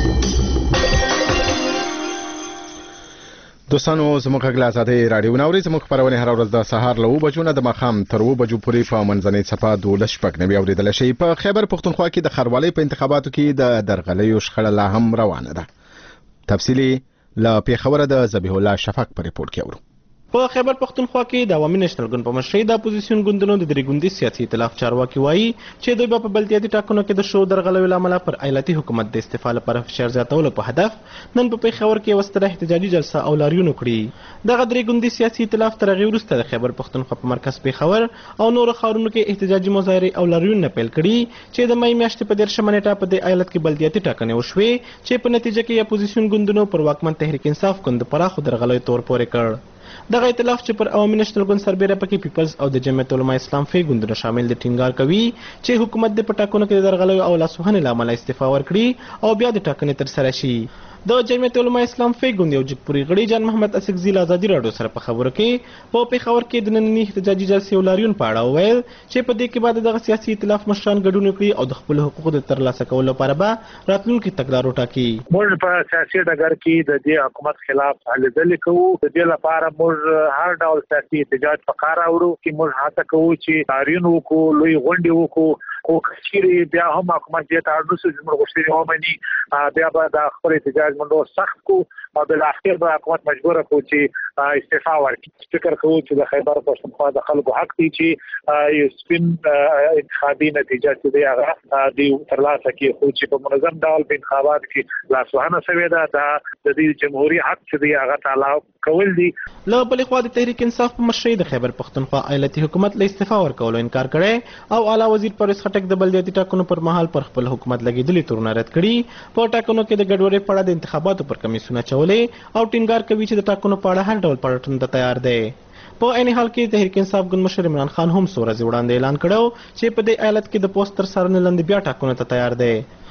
دوستانو زموږ غږ له آزادۍ راډیو ناوري زموږ خپرونې هر ورځ د سهار له 9 بجو نه د ماښام تر 2 بجو پورې په منځنۍ صفه 12:09 اوریدل شي. په خیبر پختونخوا کې د خروالۍ په انتخاباتو کې د درغلیو شخړه لا هم روانه ده. تفصیلی له پیښور د ذبیح الله شفق په ریپورت کې اورو. په خیبر پختونخوا کې د عوامي نېشنل ګوند په مشرۍ د اپوزیسیون ګوندونو د درې ګوندي سیاسي ائتلاف چارواکي وایي چې دوی په بلدیاتي ټاکنو کې د شو درغلوي لامل پر ایالتي حکومت د استعفا لپاره فشار زیاتولو په هدف نن په پیښور کې یو ستره احتجاجي جلسه او لاریون کړی. دغه درې ګوندي سیاسي ائتلاف تر هغې وروسته د خیبر پختونخوا په مرکز پیښور او نورو ښارونو کې احتجاجي مظاهرې او لاریون پیل کړي چې د مې میاشتې په 13 نیټه په دې ایالت کې بلدیاتي ټاکنې وشوې چې په نتیجه کې اپوزیسیون ګوندونو پر واکمن تحریک انصاف ګوند پراخو درغلیو تور پورې کړ. دغه ائتلاف چې پر عوامي نېشنل ګوند سربېره پکې پیپلز او د جمعیت علماء اسلام فی ګوندونه شامل دي ټینګار کوي چې حکومت د پټاکونو کې د درغلیو او لاسوهنې لامل استعفا ورکړي او بیا د ټاکنې تر سره شي. د جمعیت علماء اسلام فی ګوند یو جګپوري غړي جان محمد اسقزي له ازادي راډیو سره په خبرو کې په پیښور کې د نننۍ احتجاجي جلسې او لاریون په اړه وویل چې په دې کې بعد دغه سیاسي ائتلاف مشران ګډون وکړي او د خپل حقوقو د ترلاسه کولو لپاره به راتلونکي تګلارې وټاکي. موږ په سیاسي ډګر کې د دې حکومت خلاف هلې ځلې کوو. د دې لپاره موږ هر ډول سیاسي احتجاج په کار اورو چې موږ هڅه کوو چې لاریون وکړو، لوی غونډې وکړو. خو کچېرې بیا هم حکومت دې ته اړ نه شي چې موږ غوښتنې ومني بیا به د خپل احتجاج موږ سخت کو او بالاخره به حکومت مجبور کړو چې استعفا ورکړي. فکر کوو چې د خیبر پښتونخوا د خلکو حق دی چې یو سپین انتخابي نتیجه چې دی هغه دی ترلاسه کړي. خو چې په منظم ډول په انتخابات کې لاسوهنه شوې ده دا د دې جمهوریت حق چې دی هغه تعالی کول دي. له بلې خوا د تحریک انصاف په مشرۍ د خیبر پښتونخوا ایالتي حکومت له استعفا ورکولو انکار کړی او اعلی وزیر پرویز خټک د بلدیاتي ټاکنو پر مهال پر خپل حکومت لګېدلې تورونه رد کړي. په ټاکنو کې د ګډوډۍ په اړه د انتخاباتو پر کمیسیون اچولې او ټینګار کوي چې د ټاکنو په اړه هر ډول پلټنو ته تیار دی. په عین حال کې تحریک انصاف ګوند مشر عمران خان هم څو ورځې وړاندې اعلان کړی چې په دې ایالت کې د پوسټ تر څارنې لاندې بیا ټاکنو ته تیار دی.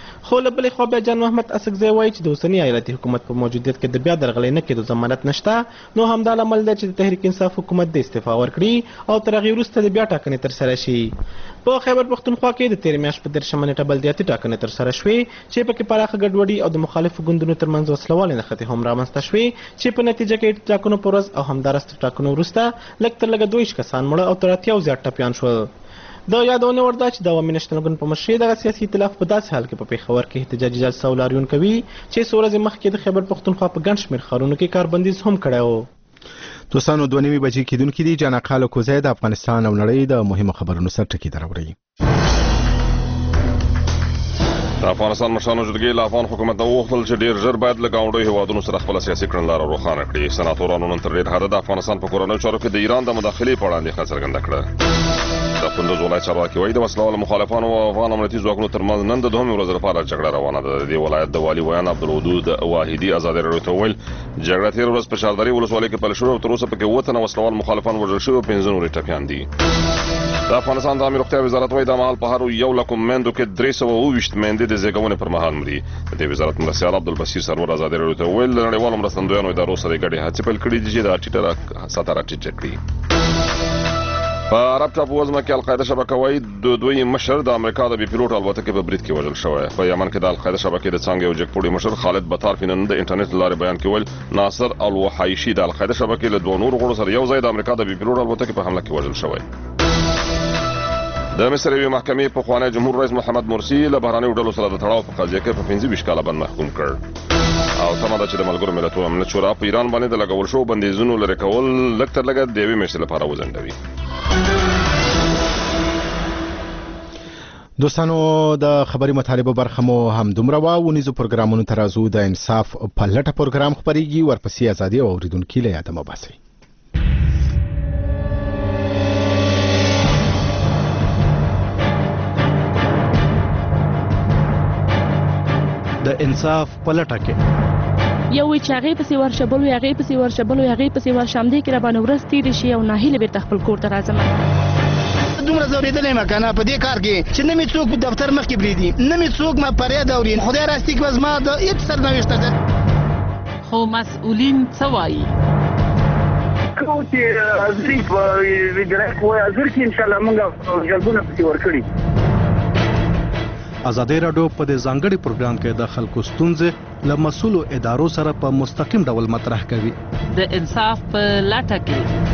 خو له بلې خوا بیا جان محمد اسکزی وایي چې د اوسني ایالتي حکومت په موجودیت کې د بیا درغلۍ نه کېدو ضمانت نشته، نو همدا لامل دی چې د تحریک انصاف حکومت د استعفا ورکړي او تر هغې وروسته د بیا ټاکنې ترسره شي. په خیبر پښتونخوا کې د تېرې میاشتې په 13 نیټه بلدیاتي ټاکنې ترسره شوې چې پکې پراخه ګډوډي او د مخالفو ګوندونو ترمنځ وسلوالې نښتې هم رامنځته شوې چې په نتیجه کې ټاکنو په ورځ او همداراز تر ټاکنو وروسته لږ تر لږه 22 کسان مړه او تر 80 زیات ټپیان شول. د یادونه ورده چې د عوامي نېشنل ګوند په مشرۍ دغه سیاسي ائتلاف په داسې حال کې په پېښور کې احتجاجي جلسه او لاریون کوي چې څو ورځې مخکې د خیبر پښتونخوا په ګڼ شمېر ښارونو کې کاربندیز هم کړی و. دوستانو 2:30 بجې کېدونکي دي. جان اقال کوزی د افغانستان او نړۍ د مهمو خبرونو سر ټکي دراوړي. د افغانستان مشرانو جرګې له افغان حکومت نه وغوښتل چې ډېر ژر باید له ګاونډیو هیوادونو سره خپله سیاسي کړنلاره روښانه کړي. سناتورانو نن تر ډېر حده د افغانستان په کورنیو چارو کې د ایران د مداخلې په اړه اندېښنه څرګنده کړه. د کندوز ولایت چارواکي وایي د وسله والو مخالفانو او افغان امنیتي ځواکونو ترمنځ نن د دوهمې ورځې لپاره جګړه روانه ده. د دې ولایت د والي ویان عبدالودود واحدي ازادي راډیو ته وویل جګړه تېره ورځ په شاردرې ولسوالۍ کې پیل شوې او تر اوسه پکې 7 تنه وسله وال مخالفان وژل شوي او 15 نورې ټپیان دي. د افغانستان د عامې روغتیا وزارت وایي دا مهال په هر 100,000 میندو کې 327 میندې د زیږونې پر مهال مري. د دې وزارت مرستیال عبدالبصیر سرور ازادي راډیو ته وویل د نړیوالو مرستندویانو ادارو سره ګډې هڅې پیل کړي دي چې دا ټیټه سطح راټیټه کړي. په عرب ټاپو وزمه کې القاعده شبکه وایي د دوی مشر د امریکا د بي پیلوټ الوتکې په برید کې وژل شوی. په یمن کې د القاعده شبکې د څانګې او جګپوړي مشر خالد بطارفي نن د انټرنیټ له لارې بیان کې ویل ناصر الوحایشي د القاعده شبکې له 2 نورو غړو سره یو ځای د امریکا د بي پیلوټ الوتکې په حمله کې وژل شوی. د مصر یوې محکمې پخوانی جمهور رئیس محمد مرسي له بهرانیو ډلو سره د تړاو په قضیه کې په 25 کاله بند محکوم کړ. او تمه ده چې د ملګرو ملتونو امنیت شورا په ایران باندې د لګول شوو بندیزونو لرې کول لږ تر لږه د یوې میاشتې لپاره وځنډوي. دوستانو د خبري مطالبه برخه مو هم دومره وه. ونیزو پروګرامونو ته راځو. د انصاف په لټه پروګرام خپرېږي. ورپسې ازادي او اوریدونکي له یاده مه باسئ. د انصاف په لټه کې یو چې هغه پسې ورشبل وي هغه پسې ورشبل وي هغه پسې ورشم دي کې را باندې ورځ تیر شي او ناهیله بیرته خپل کور ته راځم. دومره زوریدلې مکنه په دې کار کې چې نه می څوک په دفتر مخ کې بریدي نه می څوک ما پرې دوري خدای راستي کې وزما د هیڅ سرنوشت ده. خو مسؤلین څه وایي؟ کوم چې ازري په ویډیو کوی ازر کې ان شاء الله موږ جلبونه پکې ورکړي. ازادي راډیو په دې ځانګړي پروګرام کې د خلکو ستونزې له مسؤلو ادارو سره په مستقیم ډول مطرح کوي. د انصاف په لټه کې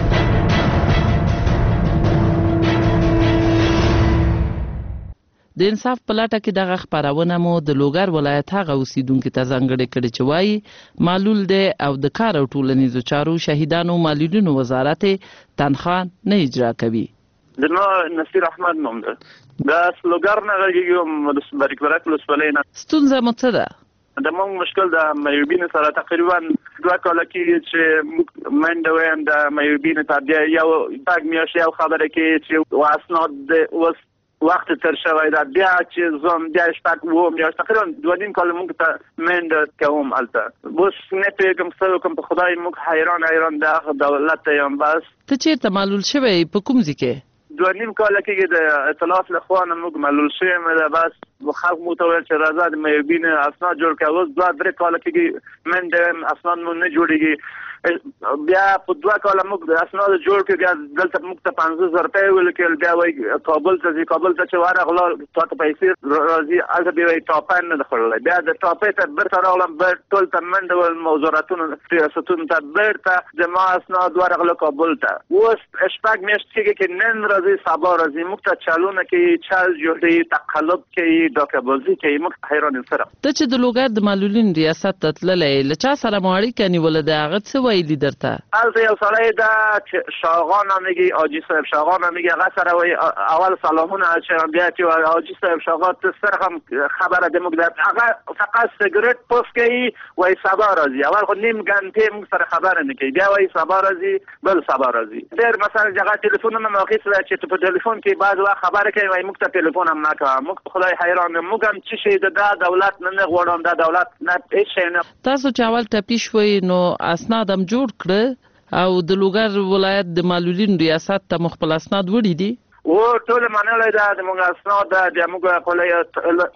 د انصاف په لټه کې دغه خبرونه مو د لوګر ولایت هغه اوسیدونکو ته ځانګړي کړي چې وایي معلول دی او د کار او ټولنیزو چارو شهیدانو معلولینو وزارت تنخواه نه اجرا کوي. د نصیر احمد نوم ده. دا سلوګر نه غږیږم د باریک برک ولسوالۍ نه. ستونزه مو څه ده؟ د موږ مشکل د میوبین سره تقریبا 2 کاله کې چې منډه ویم د میوبین ته بیا یو تاګ میاشتې یو خبره کې چې واسناد د وخت تر شوی دا بیا چې زوم بیا شپږ وو میاشت تقریبا 2.5 کاله موږ ته منډه کوم الته بس نه پیګم څه کوم په خدای موږ حیران د دولت یم. بس ته چیرته معلول شوی په کوم ځای کې؟ 2.5 کاله کې د اطلاعات له خوا نه موږ معلول شوی مې ده. بس خلک مو ته ویل چې راځه د میوبین اسناد جوړ کړه. اوس 2-3 کاله کې منډه اسناد مو نه جوړیږي. بیا په 2 کاله موږ د اسناد جوړ کړ. بیا دلته موږ ته 50,000 روپۍ ولیکل. بیا وایي کابل ته چې ورغله تاسو پیسې راځي هلته بیا وایي ټاپن نه خورلی. بیا د ټاپۍ ته بیرته راغلم ټول ته منډه ول موضوعاتونو ریاستونو ته بیرته زما اسناد ورغله کابل ته. اوس شپږ میاشتې کېږي چې نن راځي سبا راځي موږ ته چالونه کوي چل جوړوي تقلب کوي ډاکه‌بازي کوي. موږ حیران سره. ته چې د لوګر د معلولین ریاست ته تللی له چا سره مو اړیکه نیوله ده هغه څه ویلي درته؟ هلته یو سړی ده چې شاغان نامیږي حاجي صاحب شاغان نامیږي هغه سره وایي اول سلامونه چې بیا چې حاجي صاحب شاغان ته سره هم خبره د موږ ده هغه فقط سیګریټ پوس کوي وایي سبا راځي. اول خو نیم ګنټې موږ سره خبره نه کوي بیا وایي سبا راځي بل سبا راځي. ډېر مثلا هغه ټلیفونونه مو اخیستل چې په ټلیفون کې بعض وخت خبره کوي وایي موږ ته ټلیفون هم نه کوه. موږ خدای حیران موږ هم چې شي د دولت نه غواړم د دولت نه هیڅ شی نه. تاسو چې اول ټپي شوئ نو اسناد هم جوړ کړه او د لوګر ولایت د معلولین ریاست ته مخبل اسناد وړي دي؟ و ټول منلې ده د موږ اسناد د موږ په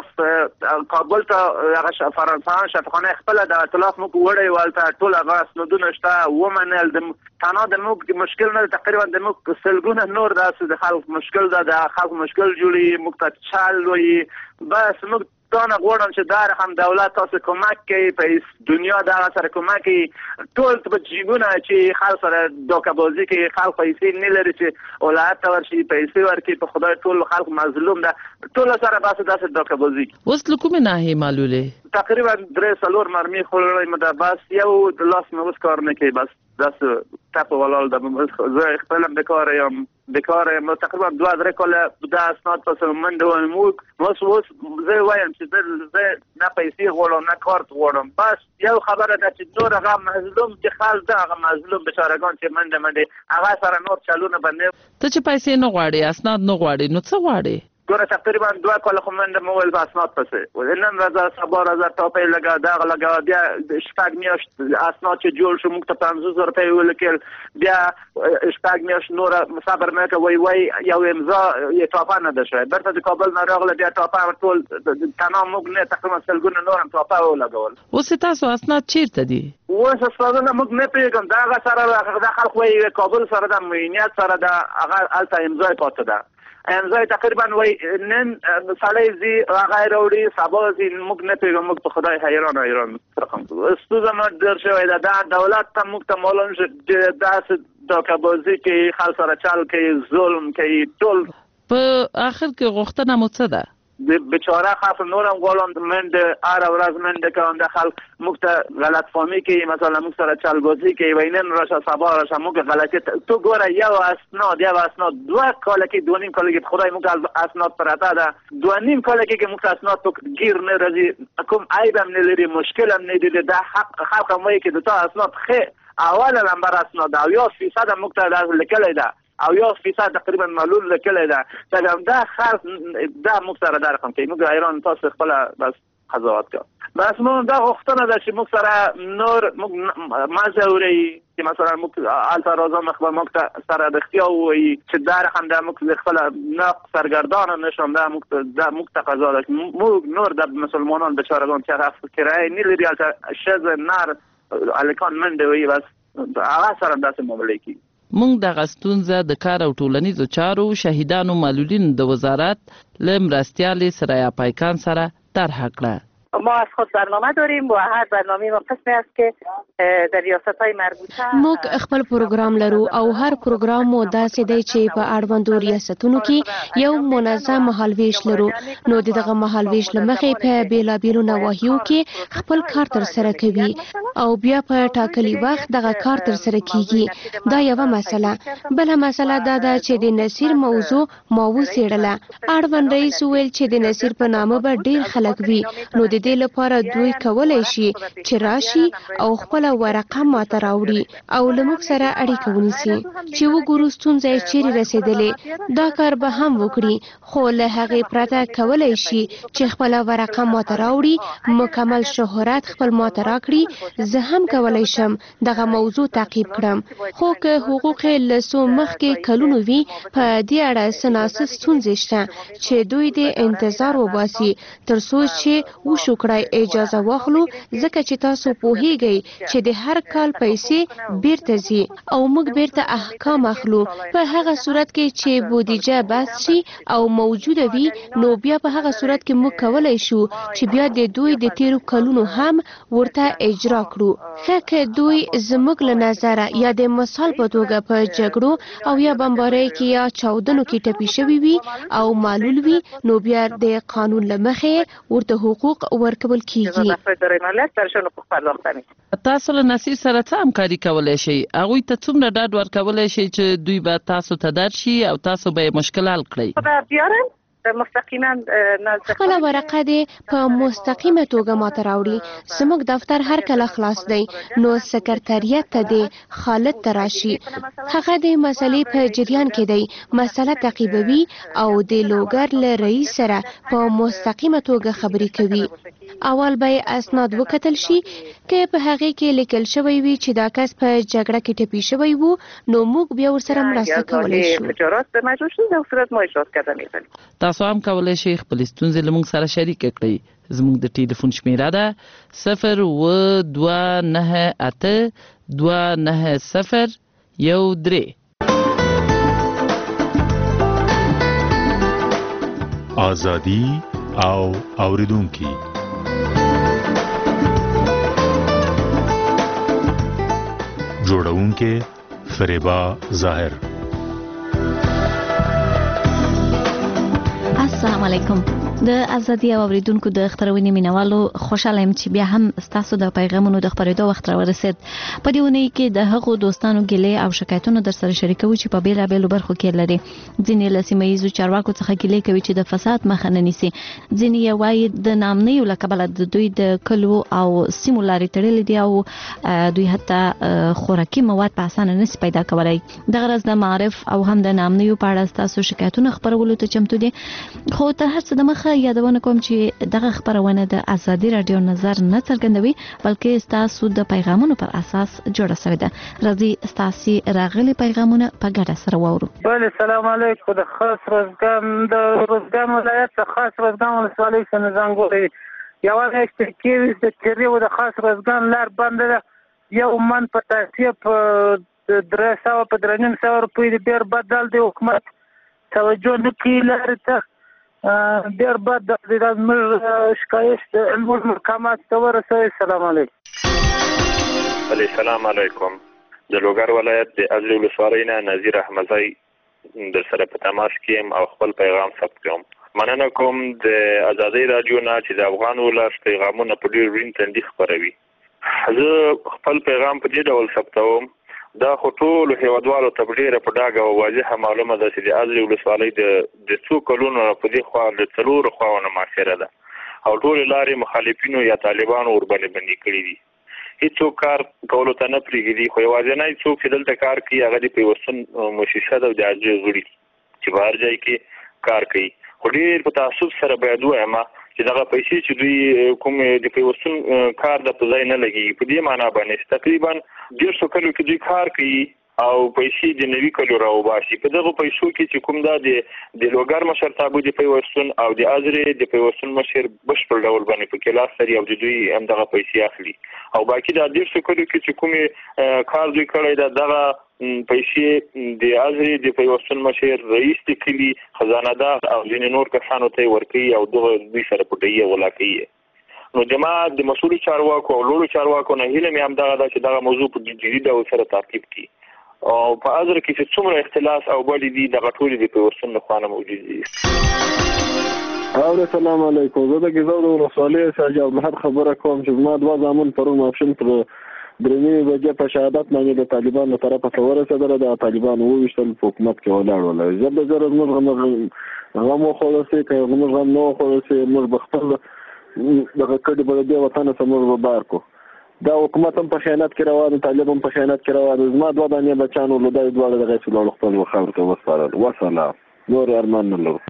ائتلاف کابل ته هغه فرانسویان شفاخانه خپل د ائتلاف موږ وړي ولته ټول هغه اسنادونه شته و منل د تنها د موږ مشکل نه تقریبا د موږ سلګونه نور د خلک مشکل ده د خلک مشکل جوړي موږ ته چال وي بس موږ تانه غواړم چې دار هم دولت تاسو کومک کوي په دنیا دا سره کومک کوي ټول په جیبونه چې خلک سره دوکابازي کوي خلک پیسې نه لري چې ولایت ته ورشي پیسې ورکړي په خدای ټول خلک مظلوم ده ټول سره بس داسې دوکابازي اوس کومه ناحیه معلوله تقریبا 3-4 مرمي خلل مده بس یو د لاس مې کار نه کوي بس داس تاسو ولول د زه خپلم بیکار یم تقریبا 2-3 کاله د اسناد په منډه موږ اوس زه وایم چې زه نه پیسې غواړم نه کارت غواړم بس یو خبره ده چې نور هغه مظلوم چې خلک ده هغه مظلوم بشارګان چې منډه هغه سره نور چالونه باندې ته چې پیسې نه غواړي اسناد نه غواړي نو څه غواړي ګوره تقریبا 2 کاله خو منډه مول په اسناد پسې ولنن راځه صبر راځه ټاپې لګا دا لګا بیا شپږ میاشت اسناد چې جوړ شو موږ ته 500 روپۍ ولکل بیا شپږ میاشت نور صبر مې کوي وای یو امضا یې ټاپه نه ده شوی برته د کابل نه راغله بیا ټاپه ټول تمام موږ نه تقریبا سلګونه نور هم ټاپه ولګول اوس تاسو اسناد چیرته دي اوس اسنادونه موږ نه پیژنم دا سره د خلک وای کابل سره د امنیت سره د هغه الته امضا پاتې ده امضای تقریبا وای نن سړی زی غیر وړي سبا زی موږ نه پیغام موږ په خدای حیران رقم استوزه ما در شوی دا دولت ته موږ ته معلوم چې داس دوکابازي کې خلک سره چل کې ظلم کې ټول په اخر کې غوښتنه مو څه ده د بیچاره خاص نورم غولند منډ ار ورځ منډ کوم د خلک موږ ته غلط فهمي کوي مثلا موږ سره چلبازي کوي وینن راشه سبا راشه موږ غلطي تو ګوره یو اسناد 2 کال کې 2.5 کال کې خدای موږ اسناد پراته ده 2.5 کال کې موږ اسناد تو گیر نه راځي کوم عیب هم نه لري مشکل هم نه دي د حق خلک هم وایي چې د تا اسناد خې اول نمبر اسناد او 1% موږ ته لیکل ده او 1% تقریبا معلول لیکل ده دا خاص دا موږ سره د رقم کې موږ ایران تاسو خپل بس قضاوت کوي بس موږ دا غوښتنه ده چې موږ سره نور موږ مازوري چې مثلا موږ الته راځم خپل موږ سره د اختیار وي چې دا رقم د موږ خپل ناق سرګردان نشم دا موږ تقاضا ده موږ نور د مسلمانان بچارهان چې هغه کرای نه لري الته شذ نار الکان منډه وي بس هغه سره داسې معاملې کوي مونږ د غستونزه د کار او ټولنیزو چارو شهیدانو معلولین د وزارت لمرستیال سرایا پایکان سره طرح کړه ما از خود برنامه داریم و هر برنامه ما قسمی است که در ریاست‌های مربوطه موږ خپل پروګرام لرو او هر پروګرام مو داسې دی چې په اړوندو ریاستونو کې یو منظم مهالویش لرو نو دغه مهالویش لمخې په بیلابیلو نواحیو کې خپل کار تر سره کوي او بیا په ټاکلي وخت دغه کار تر سره کیږي دا یو مسله بل مسله دا ده چې د نصیر موضوع ما وسیړله اړوند رئیس ویل چې د نصیر په نامه به ډیر خلک وي نو د دې لپاره دوی کولای شي چې راشي او خپل ورقه ماته راوړي او لموږ سره اړیکه ونیسي چې وګورو ستونزې چیرې رسیدلې دا کار به هم وکړي خو له هغې پرته کولای شي چې خپل ورقه ماته راوړي مکمل شهرت خپل ماته راکړي زه هم کولای شم دغه موضوع تعقیب کړم خو که حقوق لسو مخکې کلونو وي په دې اړه سناسب ستونزې شته چې دوی د انتظار وباسي تر څو چې وشو کړای اجازه واخلو ځکه چې تاسو پوهیږئ چې د هر کال پیسې بیرته ځي او موږ بیرته احکام اخلو په هغه صورت کې چې بودیجه بس شي او موجوده وي نو بیا په هغه صورت کې موږ کولای شو چې بیا د دوی د تیرو کلونو هم ورته اجرا کړو ښه دوی زموږ له نظره یا د مثال په توګه په جګړو او یا بمبارۍ کې یا چاودنو کې ټپي شوي وي او معلول وي نو بیا د قانون له مخې ورته حقوق ورکول کیږي تاسو له نصیر سره څه همکاري کولای شئ هغوی ته څومره ډاډ ورکولای شئ چې دوی به تاسو ته درشي او تاسو به مشکل حل کړئ مستقیما خپل ورقه دې په مستقیمه توګه ماته راوړي زموږ دفتر هر کله خلاص دی نو سکرټریات ته دې خالد ته راشي هغه د مسلې په جریان کې دی مسله تعقیبوي او د لوګر له رئیس سره په مستقیمه توګه خبرې کوي اول به اسناد وکتل شي که په هغه کې لیکل شوی وي چې دا کس په جګړه کې ټپي شوی وو نو موږ بیا ورسره مرسته کولی شو. تاسو هم کولی شئ خپل ستونزې له موږ سره شریک کړئ. زموږ د ټلیفون شمیره ده 029829013. آزادی او اوریدونکي جوړونکي فریبا ظاهر. السلام علیکم. د ازادي او اوریدونکو د خبرونې مینوالو خوشاله یم چې بیا هم تاسو د پیغامونو د خبرېدو وخت راورسید. په دې ونې کې د هغو دوستانو ګیلې او شکایتونه در سره شریکوو چې په بیلابیلو برخو کې لري. ځینې له سیمه ییزو چارواکو څخه ګیلې کوي چې د فساد مخه نه نیسي. ځینې یې وایي د نامنیو له کبله د دوی د کلو او سیمو لارې تړلې دي او دوی حتی خوراکي مواد په اسانه نشي پیدا کولی. دغه راز د معارف او هم د نامنیو په اړه ستاسو شکایتونه خپرولو ته چمتو دي. خو تر هر څه د مخه یادونه کوم چې دغه خبرونه د ازادي رادیو نظر نه څرګندوي بلکې تاسو د پیغامونو پر اساس جوړه شوې ده. راځي تاسو راغلي پیغامونه په ګډه سره واورو. بله سلام علیکم. د خاص روزګان ولایت د خاص روزګان ولسوالۍ څخه زنګوري یو میاشت کې د چری و د خاص روزګان لار بند ده. یو من په تاسیب 300 په 300 روپۍ ډیر بدل دی. حکومت توجه نه کوي لارې ته ډیر بد د زموږ شکایت موږ محکمات ته ورسوي. سلام علیکم. السلام علیکم. د لوګر ولایت د ازری ولسوالۍ نه نذیر احمدزی در سره په تماس کې او خپل پیغام ثبت کوم. مننه کوم د ازادي رادیو نه چې د افغان ولس پیغامونه په ډیر رین تندې خبروي. زه خپل پیغام په دې ډول ثبتوم. دا خو ټول هیوادوالو ته ډیره په ډاګه او واضحه معلومه ده چې د ازری ولسوالۍ د څو کلونو په دې خوا د څلورو خواونه معاشره ده او ټول لارې مخالفینو یا طالبانو ورباندې بندي کړي دي. هیڅوک کار کولو ته نه پرېږدي خو یوازینی څوک چې دلته کار کوي هغه د پیوستون مؤسسه ده او د اجرې غړي چې په هر ځای کې کار کوي. خو ډېر په تعصب سره باید ووایم چې دغه پیسې چې دوی کوم د پیوستون کار د په ځای نه لګي په دې معنا باندې تقریبا 150 کلو کې دوی کار کوي او پیسې د نوي کلو راوباسي. په دغه پیسو کې چې کوم دا د لوګر مشرتابه د پیوستون او د ازرې د پیوستون مشر بشپړ ډول باندې په کلاس سره او د دوی هم دغه پیسې اخلي او باقي د 150 کلو کې چې کوم کار دوی کړی دا دغه پیسې د ازرې د پیوستون مشر رئیس د کلی خزانه‌دار او ځینې نور کسانو ته ورکوي او دغه دوی سره پټوي او غلا کوي. نو جماعت د مسؤل چارواکو او لوړو چارواکو نه هیله مې هم دغه ده چې دغه موضوع په جدي ډول سره تعقیب کړي او په ازر کې چې څومره اختلاس او بلې دي دغه ټولې د پیوستون لخوا نه موجود دي. السلام علیکم. زه د ګیزو د ولسوالۍ ساجي عبدالحق خبره کوم چې زما دوه زامن پرون ماپښین پر درېنی بجې په شهادت باندې د طالبانو له طرفه څخه ورسېدله. د طالبانو وویشتل په حکومت کې ولاړ ول. زه به زه زموږ غم وخوړل سي که زموږ غم نه وخوړل سي موږ به خپل دغه کډې به د دې وطن څخه موږ به بار کړو. دا حکومت هم په خیانت کې روان، طالب هم په خیانت کې روان. زما دوه دانې بچیان ولودای دواړه دغه څه لاړ خپل خاور ته وسپارل. وسلام. نور ارمان نه لرو.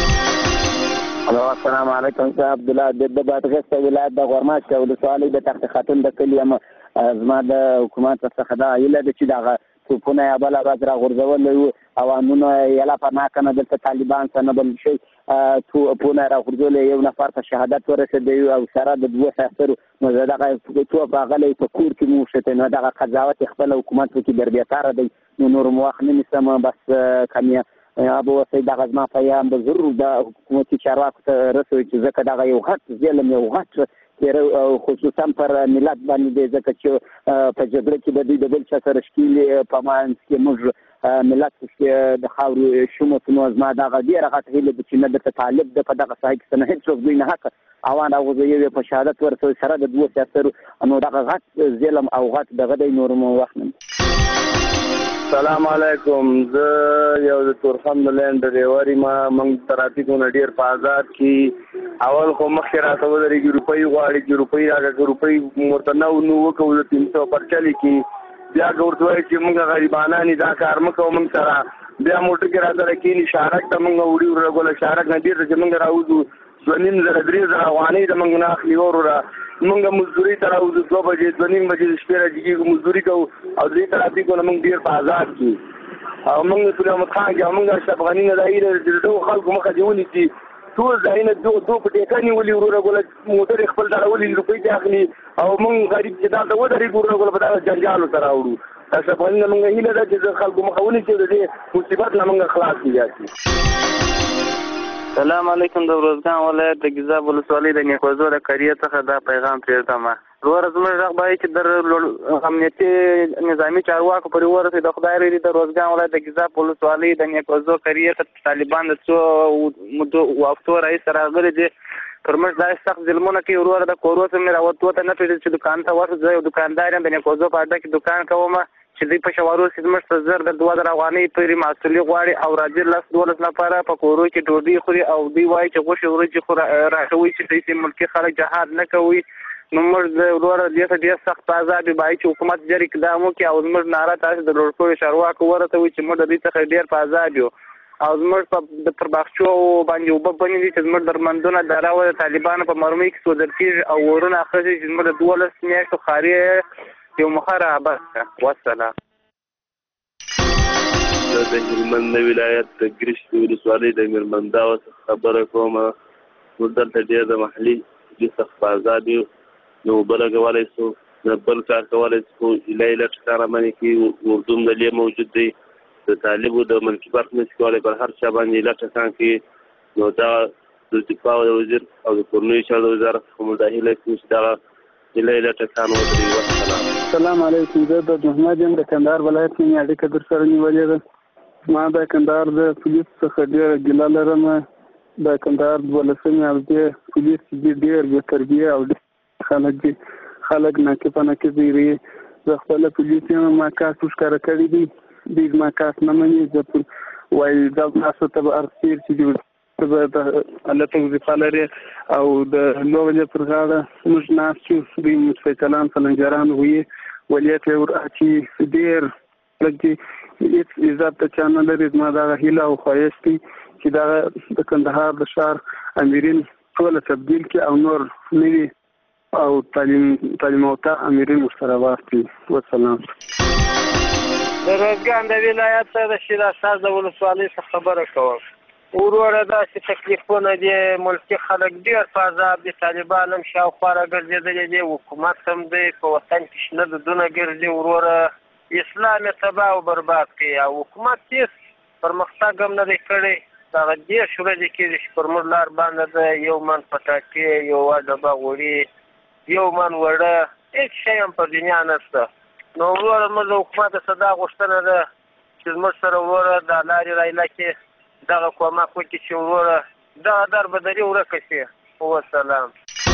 السلام علیکم. زه عبدالله د بادغیس ولایت د غورماش ولسوالۍ د تخت خاتون د کلي یم. زما د حکومت څخه دا هیله ده چې دغه توپونه یا بله ورځ راغورځول او امنونه یلا پناه کنه دلته طالبان څه نه بل شي توپونه راغورځول. یو نفر په شهادت ورسېدی او سره د 2 ساعتو نو دغه توپ هغلی په کور کې مو وشتی نو دغه قضاوت خپل حکومت کې دربیتاره دی نو نور مو وخت نه نیسم بس کمیه ابو وسید دغه زما پیغام به ضرور د حکومتي چارواکو ته رسوي چې ځکه دغه یو غټ ظلم یو غټ خصوصا پر ملت باندې دی ځکه چې په جګړه کې به دوی د بل چا سره ښکېلي په منځ کې موږ ملت کې د خاورې شومو نو زما دغه ډېره غټه هیله ده چې نه درته طالب ده په دغه ساحه کې څه نه هېڅوک دوی نه حق اوان راغورځوي په شهادت ورسوي سره د 2 سیاسرو نو دغه غټ ظلم او غټ دغه دی نور مو وخت نه. السلام علیکم. زه یو د تورخم د لینډ ډریور یم. موږ ترافیکونه ډېر په آزاد کې اول خو مخکې راته ودرېږي روپۍ غواړي چې روپۍ راکړه که روپۍ ورته نه وکړو د 300 پر چلي کې بیا که ورته وایي چې موږ غریبانان دا کار مه کوو موږ سره بیا موټر کې را سره کښېني شارک ته موږ وړي ورغوله شارک نه ډېر چې موږ راوځو 2,500 افغانۍ د موږ نه اخلي وروره موږ مزدوري ته راوځو 2 بجې 2:30 بجې شپې راځي مزدوري کوو او دې ترافیکو نه موږ ډېر په آزاد کړي او موږ سلام خان کې موږ اشرف غني نه دایره د خلکو مخه دیونی دي ټول ځایونه دوه په ټیکا نیولي وروره ګوله موټر خپل ډارولي روپۍ ته اخلي او موږ غریب چې دا ته ودرېږو وروره ګوله په دغه جنجالو سره راوړو اشرف غني نه موږ هیله ده چې د خلکو مخه ونیسي د دې مصیبت نه موږ خلاص کړي. سلام علیکم د روزګان ولایت د ګیزاب ولسوالۍ د نیکوزو د قریه څخه دا پیغام پرېږدم ورور زموږ غږ باید چې د امنیتي نظامي چارواکو پورې ورسېد د خدای لري د روزګان ولایت د ګیزاب ولسوالۍ د نیکوزو قریه ته طالبان د څو وختو راهیسې راغلي دي پر موږ داسې سخت ظلمونه کوي ورور د کورو څخه مې راوتو ته نه پرېږدي چې دوکان ته ورشو زه یو دوکاندار یم د نیکوزو په اډه کې دوکان کوم چې دوی په شوارو کې زموږ څخه زر د 2,000 افغانۍ پورې محصولي غواړي او راځي 10-12 نفره په کورو کې ډوډۍ خوري او دوی وایي چې غوښې ورجې راکوي چې داسې ملکي خلک جهاد نه کوي نو موږ د وروره دې ته ډېر سخت په عذاب یو باید چې حکومت ډېر اقدام وکړي او زموږ ناره تاسې د لوړ شویو چارواکو ورسوي چې موږ د دوی څخه ډېر په عذاب یو او زموږ پر باغچو باندې اوبه بندې دي چې زموږ درمندونه د راوه د طالبانو په مرمۍ کې سوځل کېږي او ورونه اخیستي چې زموږ د 12 میاشتو خارې یو مخه رابس ده والسلام. د هلمند ولایت د ګرشت ولسوالۍ د میرمنداو څخه خبره کوم موږ دلته ډېر د محلي د سخت په عذاب یو نو اوبه لګولی سو نه بل کار کولی سو ایله لټ کار باندې کې اردو مدلې موجود دی د طالبو د ملکي برخ نشي کولی پر هر چا باندې لټ کان کې نو دا د دفاع د وزیر او د کورنیو چارو د وزارت څخه مداخله کوي چې دغه ایله لټ کان ودرېږي. والسلام. السلام علیکم زه د محمد یم د کندهار ولایت نه اړیکه در سره نیولې ده. ما د کندهار د پولیس څخه ډېره ګیله لرم د کندهار 12مې حوزې پولیس ډېر بې تربیه او خلک ناکفه وي زه خپله پولیس یم ما کاس ښکاره کړي دي دوی ما کاس نه مني زه وایي دا تاسو ته به ارسیر چې ته به د هلته وظیفه لرې او د لوږې پر غاړه موږ ناست یو دوی موټرسایکلان سلنجران وي ولیت یې ور اچي ډېر لږ هیڅ عزت ته چا نه لري زما دغه هیله او خواهش دی چې دغه د کندهار د ښار امیرین ټوله تبدیل کړي او نور نوي او تعلیم یافته امیرین ورسره واخلي. والسلام. د روزګان د ولایت د شیراز د ولسوالۍ څخه خبره کوم وروره داسې تکلیفونه دي ملکي خلک ډېر په عذاب دي طالبان هم شاوخوا راګرځېدلي دي حکومت هم دی په وطن کې شنه دودونه ګرځي وروره اسلام یې تباه او برباد کوي او حکومت هېڅ پرمختګ هم نه دی کړی دغه دېرش ورځې کېږي چې پر موږ لار باندې ده یو من پټاټې یو ډبه غوړي یو من وړه هېڅ شی هم په دنیا نشته نو وروره موږ د حکومت څخه دا غوښتنه ده چې زموږ سره وروره دا لارې رایله کې دغه کومک وکړي چې وروره دغه دربدري ورکه شي. والسلام.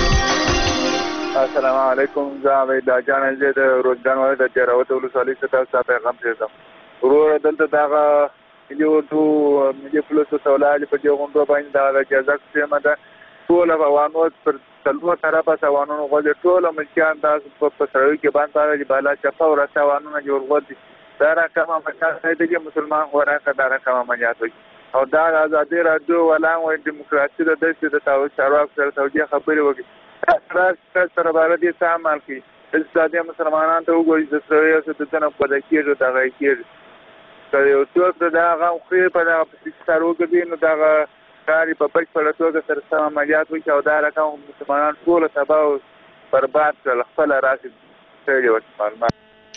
السلام علیکم زه عبید جان زه د روزګان ولایت د جراوت ولسوالۍ څخه تاسو ته پیغام پرېږدم وروره دلته دغه ملي اردو ملي پولیسو ته ولاړې په دې غونډو باندې دغه اجازه سیمه ده ټول افغانو پر څلور طرفه افغانانو غوږ ټول ملکیان تاسو په سړیو کې باندې بالا چپه ورته افغانانو جوړ غوږ دا رقم مشاهده دي مسلمان ورانه دا رقم مجاز وي او دا ازادي رادیو ولاو دیموکراسي د دې د تاو چارواکو سره توجیه خبرې وکړي سره باندې دې عمل کوي استادي مسلمانان ته وګورئ چې سره یو څه د په دکې دا غي کېږي که یو څوک دا غوخي په دغه سره وګورئ نو دا کاری په پښ په توګه سره سم عملیات وکړي او دا رقم مسلمانان ټول تباہ او برباد کړل خپل راځي څه یو معلومات.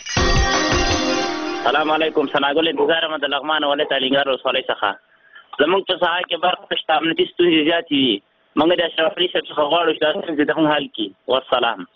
السلام علیکم سناګل انتظار مد لغمان ولایت الینګار ولسوالۍ څخه زموږ په ساحه کې برخه شته امنیتي ستونزې زیاتې دي موږ د اشرف علي صاحب څخه غواړو چې دا ستونزې د هم حل کړي. والسلام.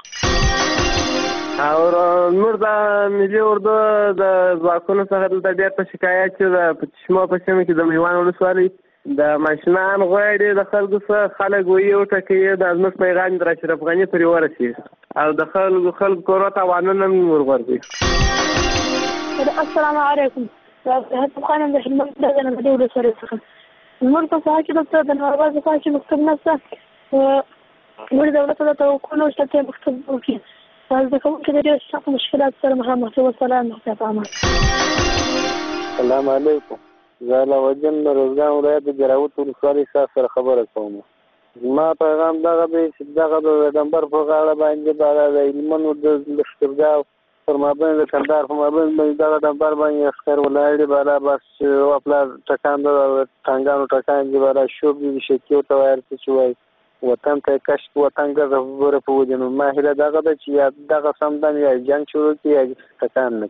او نور د ملي اردو د ځواکونو څخه دلته ډېر په شکایت چې د په چشمو په سیمه کې د میوان ولسوالۍ د ماشینان غواړي د خلکو څخه خلک وایي وټکوي د زموږ پیغام د اشرف غني پورې ورسېږي او د خلکو کورو ته اوانونه هم ورغورځي. السلام علیکم هسه خانم د هلمند د ملي ولسوالۍ څخه زموږ په ساحه کې دلته د ناروا په ساحه کې مکتب نشته موږ دولت ته توکل شته چې مکتب وکړي زه کوم چې ډېر سخت مشکلات سره مخامخ یم. والسلام علیکم. السلام علیکم زه علاوالدین د روزګان ولایت د جراوت ولسوالۍ سره خبره کوم ما پیغام دغه دی چې دغه د نمبر په غاړه باندې بالا د هلمند د لښکرګاه پر مابین د کندهار په مابین باندې دغه نمبر باندې عسکر ولاړ دي بالا بس خپل ټکان د ټانګانو ټکان دي بالا شوب دي شکیو ته ورته چې وای وطن ته کش وطن ګره په ودینو ما هله دغه د چې دغه سمدن یا جنگ شروع کی ټکان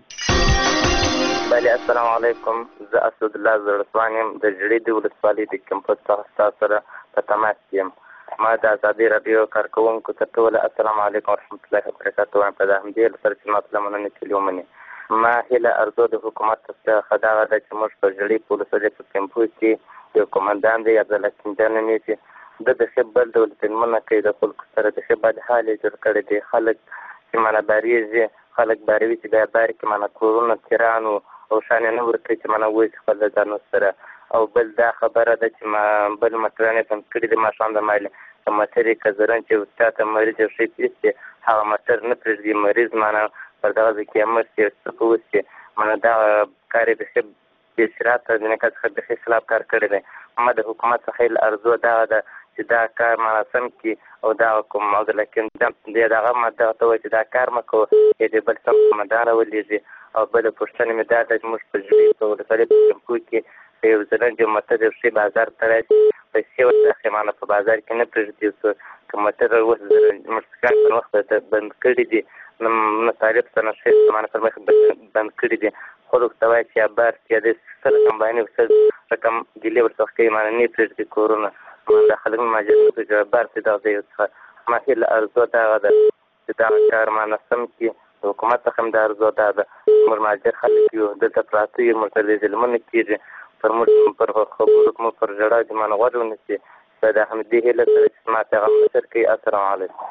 نکړي. بله السلام علیکم، زه اسد الله زړسوان یم د جړې د ولسوالۍ د کمپوز څخه سره په تماس یم. ما د ازادي راډیو کارکوونکو ته ټول السلام علیکم ورحمت الله وبرکاته وایم په همدې سره چې مطلب مننه کړي ومني. ما هله ارزو د حکومت څخه خدای د چې موږ په جړې په ولسوالۍ په کمپوز کې یو کمانډان دی عبدالحکیم جان نومیږي د خبل دولتمنه کې د خلکو سره د خبل حال جوړ کړی دی. خلک چې منه باریږي خلک باروي چې د بار کې منه کورونه تیرانو او شان نه ورته چې منه وایي خپل ځانو سره او بل دا خبره ده چې ما بل مټرانه تم کړی د ماشوم د مایل کمتري کزرن چې وساته مریض شي چې هغه مټر نه پرېږدي مریض معنا پر دغه کې امر چې څه وسي معنا دا کار به څه به شرات نه کړي د خلاف کار کړی دی. ما د حکومت څخه ارزو دا ده چې دا کار مناسب کی او دا کوم موضوع لکه دغه ماده ته چې دا کار مکو چې بل څه مدار ولېږي او بل پښتنه مې دا د مش په جوړې په ولسوالۍ په کې یو ځل چې ماته د شي بازار ته راځي په څه وخت کې معنا په بازار کې نه پرېږدي چې ماته وروسته مرسکان وخت ته بند کړی دي نو طالب څنګه شي معنا پر مخ بند کړی دي خلک توای چې بار چې د سره کمباینه وسه رقم ګلې ورڅخه کې معنا نه پرېږدي کورونه د خلک ماجر په بار څه دا دی ما هله ارزو دا غدا چې دا کار معنا سم کې حکومت څخه د ارزو دا د ماجر خلک یو د تپراتي مرتلې ظلمونه کیږي پر خبرو کوم پر جړا د من غوډونه چې د احمدي هله چې ما ته غوښتل کوي. السلام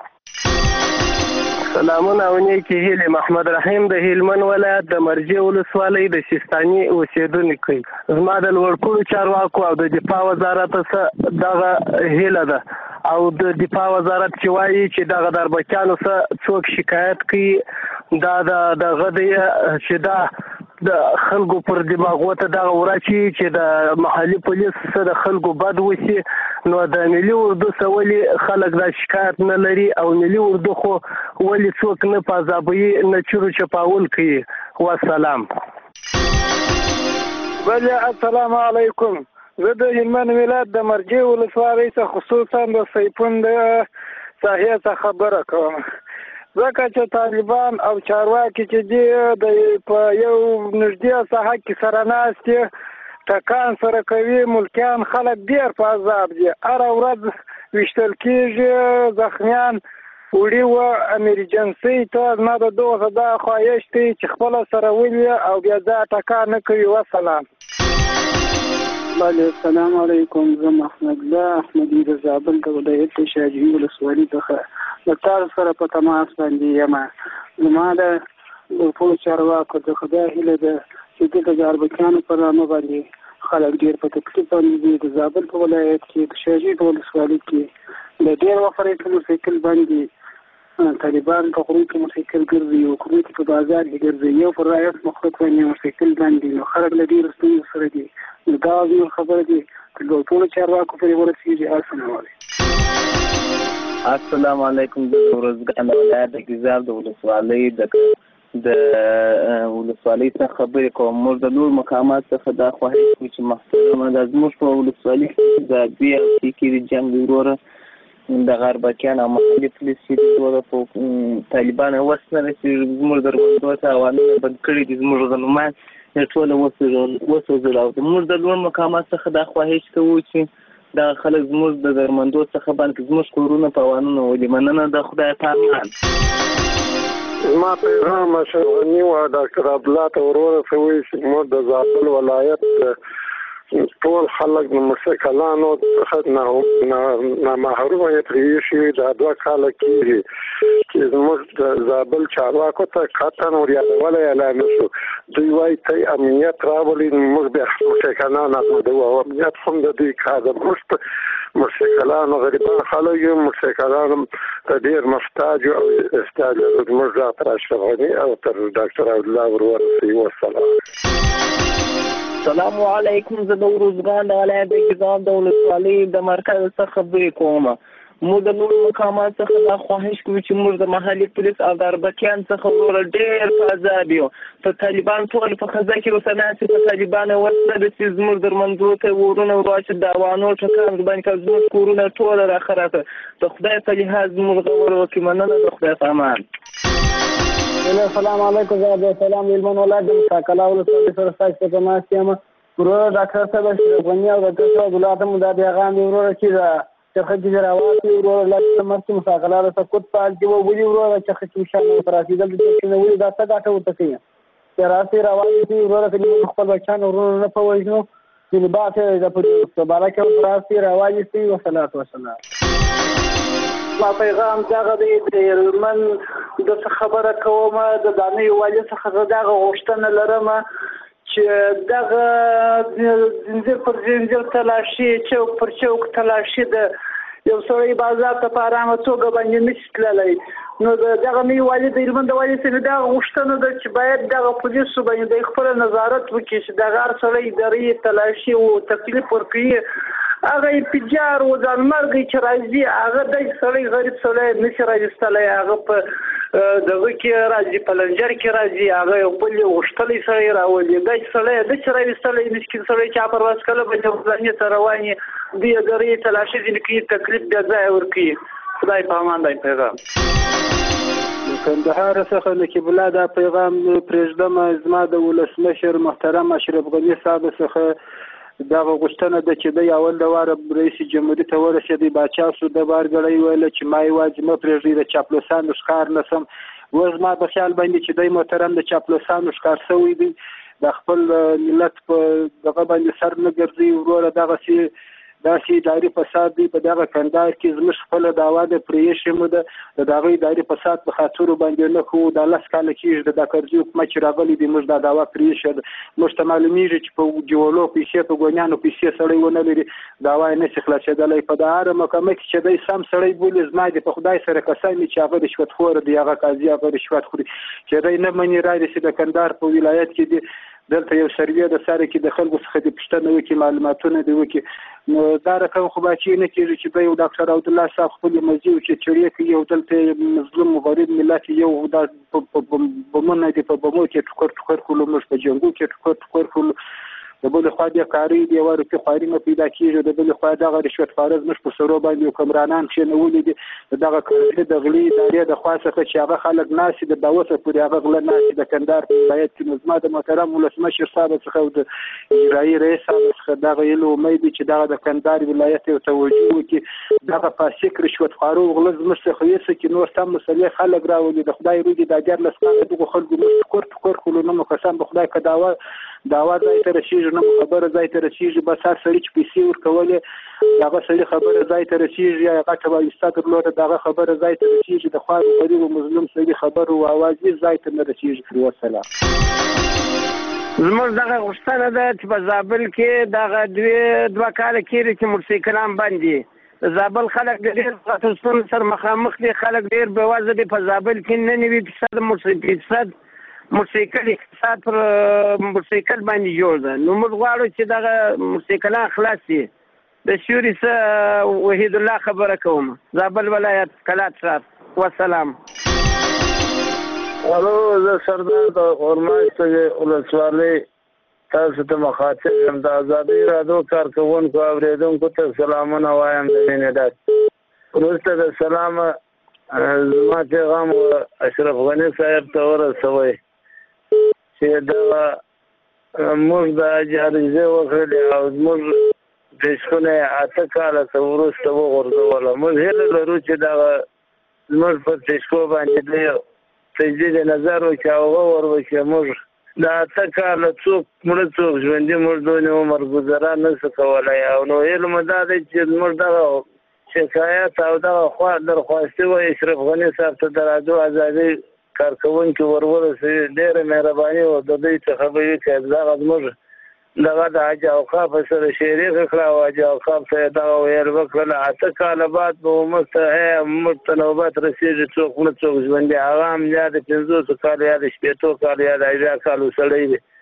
علیکم. سلامونه ونی کې هله محمد رحیم د هلمند ولایت د مرجع ولسوالۍ د شستاني اوسیدونکو زما د لوړکوړو چارواکو او د دفاع وزارت څخه دغه هله ده او د دفاع وزارت چې وایي چې دغه دربچانو څخه څوک شکایت کوي دا د غدیه چې دا د خلکو پر دماغو ته دغه ورچی چې د محلي پولیس سره د خلکو بد وسی نو د ملي اردو سوالي خلک د شکایت نه لري او ملي اردو خو ولی څوک نه پازابوي نه چورو چپاول کوي. والسلام. بله السلام علیکم. زه د هلمند ولایت د مرجع ولسوالۍ څخه خصوصا د سیپون د ساحې څخه خبره کوم ځکه چې طالبان او چارواکي چې دی په یو نږدې ساحه کې سره ناست دي ټکان سره کوي ملکیان خلک ډېر په عذاب دي هره ورځ ویشتل کېږي زخمیان وړي و امرجنسي ته زما د دغه دا خواهش دی چې خپله سره ولي او بیا دا ټکان نه کوي. وسلام. بله السلام علیکم. زه محمد الله احمدي د زابل د ولایت شاجوي ولسوالۍ څخه د تاسو سره په تماس باندې یم. زما د ټولو چارواکو د خدای هیله ده چې د اربکیانو پر نامه باندې خلک ډېر په تکلیف باندې دي. د زابل په ولایت کې د شاجوي په ولسوالۍ کې د ډېر وخت په موټرسایکل باندې طالبان په غرو کې موټرسایکل ګرځي او حکومت په بازار کې ګرځي یو پر رایت مخلوق باندې موټرسایکل باندې نو خلک له ډېر ستونزو سره دي. دا زموږ خبره دي چې ټولو چارواکو پرې ورسېږي. السلام علیکم. السلام علیکم. د ورځګان ولایت د ګیزاب د ولسوالۍ د ولسوالۍ څخه خبرې کوم. موږ د نور مقامات څخه دا خواهش کوو چې محترمه د زموږ په ولسوالۍ کې د بیا کې د جنګ وروره د غربکیان او محلي پولیس چې ټوله په طالبان وسنه چې زموږ درمندو ته اوامر بند کړي دي زموږ غنمان ټوله وسوځل او موږ د نور مقامات څخه دا خواهش کوو چې دا خلک زموږ د درمندو څخه باندې زموږ کورونه په اوانونه ولي. مننه د خدای پامان. ما پیغام اشرف غني و ډاکټر عبدالله ته ورسوي چې موږ د زابل ولایت ټول خلک د موټرسایکلانو څخه نه محروم پرې شوي دا 2 کاله کېږي چې زموږ د زابل چارواکو ته قطعا وریادولی اعلان شو. دوی وایي ته امنیت راولي موږ بیا موټرسایکلان ازادوو او امنیت هم د دوی کار ده. موږ موټرسایکلانو غریبان خلک یو موټرسایکلان ته ډېر محتاج او احتیاج لرو. موږ ډاکټر اشرف غني او تر ډاکټر عبدالله ورسوي. والسلام. السلام علیکم. زه د ارزګان د ولایت د ګیزاب د ولسوالۍ د مرکز څخه خبرې کوم. موږ د نورو مقامات څخه دا خواهش کوو چې موږ د محلي پولیس او د اربکیان څخه وروره ډېر په عذاب یو. په طالبان ټول په خزه کې اوسه ناستې په طالبان ورسره چې زموږ درمندو ته ورونه ورواچي د اوانو ټکان باندې که زموږ کورونه ټوله راخرابه. د خدای په لحاظ زموږ غور وکړي. مننه. د خدای په امان. السلام علیکم. زه د سلام علمان ولایت د مساکلا ولسوالۍ سره ستاسو په تماس یم. وروره ډاکټر صاحب اشرف غني او د ډاکټر ګلاب هم دا پیغام دی وروره چې د چرخه کې راواتي وروره لکه مرکز مساکلا د سکوت پال کې وولي وروره چرخه کې انشاءالله پر رسیدل د دې نه ولي دا څه ګټه ورته کوي چې راسي راواتي وروره کې خپل بچان ورونه نه پوهیږو چې باته د په بارکه راسي راواتي وصلات وسلام. ما پیغام دغه د هلمند د خبره کوم د دانې والي څخه دغه غوښتنه لرم چې دغه زنجیر پر زنجیر تلاشي چوک پر چوک تلاشي د یو سړی بازار ته په ارامه توګه باندې نشي تللی. نو دغه نوي والي د هلمند د والي څخه دغه غوښتنه ده چې باید دغه پولیسو باندې د خپل نظارت وکړي چې دغه هر سړی اداري تلاشي او تکلیف ورکړي. هغه تجار و ځانمرګي چې راځي هغه د سړی غریب سړی نشي راځي. هغه په دغه کې راځي په لنجر کې راځي هغه یو بل غوښتلی سړی راولي. د سړی د چې راوستلی مسکین سړی چې پرواز کله باندې ځانې ته رواني د اداري تلاشي ځینې تکلیف بیا ځای ورکړي. خدای په امان دی. پیغام کندهار څخه د کبلا دا پیغام پرېږدم. زما د ولسمشر محترم اشرف غني صاحب څخه دغه غوښتنه ده چې د اول د واره رئیس جمهوریت ته ورسېدی باچا سو د بارګړی ویل چې ما یوازې مه پرېږدئ د چاپلوسانو ښکار نسم. اوس زما په خیال باندې چې دی محترم د چاپلوسانو ښکار شوی دی د خپل ملت په دغه باندې سر نه ګرځي. وروره داسې اداري فساد دی په دغه کندهار کې زموږ خپله دعوا ده پرېښې مو ده د هغه اداري فساد په خاطرو باندې نه کوو. دا 10 کاله کېږي د کرزي حکومت چې راغلی دی موږ دا دعوا پرېښې ده. موږ ته معلومیږي چې په جوالو پیسې په ګونیانو پیسې سړی ونه لري دعوا یې نشي خلاصېدلی. په د هره محکمه کې چې دی سم سړی بولي زما د په خدای سره قسم وي چې هغه رشوتخوره دی هغه قاضي هغه رشوت خوري چې دی نه مني رارسي د کندهار په ولایت کې دی دلته یو سروې د سره کې د خلکو څخه د پوښتنه وکړي معلوماتونه دې وکړي. نو دا رقم خو باچې نه کېږي چې دی یو ډاکټر عبدالله صاحب خپلې مزي وکړي چړې کوي او دلته مظلوم غریب ملت یو دا بمونه دي په بمو کې ټوکر کولو موږ په جنګو کې ټوکر کولو. د بل خوا د کاری دی ورو کې خواري نه پیدا کیږي. د بل خوا دغه رشوت خارز مش په سرو باندې حکمرانان چې نه ولې دغه کړي د غلي ادارې د خاصه چې هغه خلک ناسي د داوسه پورې هغه غل ناسي د کندهار په ولایت کې نظم د محترم ولسمشر صاحب څخه د اجرایي رئیس صاحب څخه دغه یو امید چې دغه د کندهار ولایت ته توجه وکړي دغه فاسق رشوت خارو غلظ مشه خیسه کې نور تم مسلې خلک راولي. د خدای روږي د اجر لسخه دغه خلکو مش ټوکر کولو نه قسم په خدای کا داوا ځای ته رسیږي نه خبره ځای ته رسیږي. بس هر سړي چې پیسې ورکولې دغه سړي خبره ځای ته رسیږي یا غټه وایستا درلوده دغه خبره ځای ته رسیږي. د خوار غریب او مظلوم سړي خبر او اواز ځای ته نه رسیږي. وسلام. زموږ دغه غوښتنه ده چې په زابل کې دغه دوه کاله کېږي چې موټرسایکلان بند دي. د زابل خلک د ډېر غټو سره مخامخ دي. خلک ډېر بېوزله دي. په زابل کې 99% موټرسایکل اقتصاد پر موټرسایکل باندې جوړ ده. نو موږ غواړو چې دغه موټرسایکلان خلاص شي. د سیوري څخه وحید الله خبره کوم. زابل ولایت کلات صاحب. والسلام. الو زه سردار د خرماشته ولسوالۍ تاسو ته مخاطب یم. د ازادي راډیو کارکوونکو اورېدونکو ته سلامونه وایم د مینې ډک. وروسته د سلام زما پیغام اشرف غني صاحب ته ورسوئ چې دا موږ د جارزه وکړلې او موږ د شخونه 8 کاله ته وروسته وغورځوله. موږ هیله لرو چې دا موږ په تشکو باندې د تجدید نظر وکړي او غور وکړي. موږ د 8 کاله څوک مړه څوک ژوندي موږ دونه عمر ګزاره نه شو کولی. او نو هیله مو دا دی چې موږ دغه شکایت او دغه درخواستي و اشرف غني صاحب ته د راډیو ازادي کارکوونکي ورورسي. ډېره مهرباني او د دوی څخه به وي چې دغه زموږ دغه د حج اوقاف سره شریک کړه او حج اوقاف ته دغه ویل وکړله. 8 کاله بعد به موږ ته نوبت رسېږي څوک نه څوک ژوندي. هغه هم یا د 500 کالو یا د 60 کالو یا د 80 کالو سړی دی.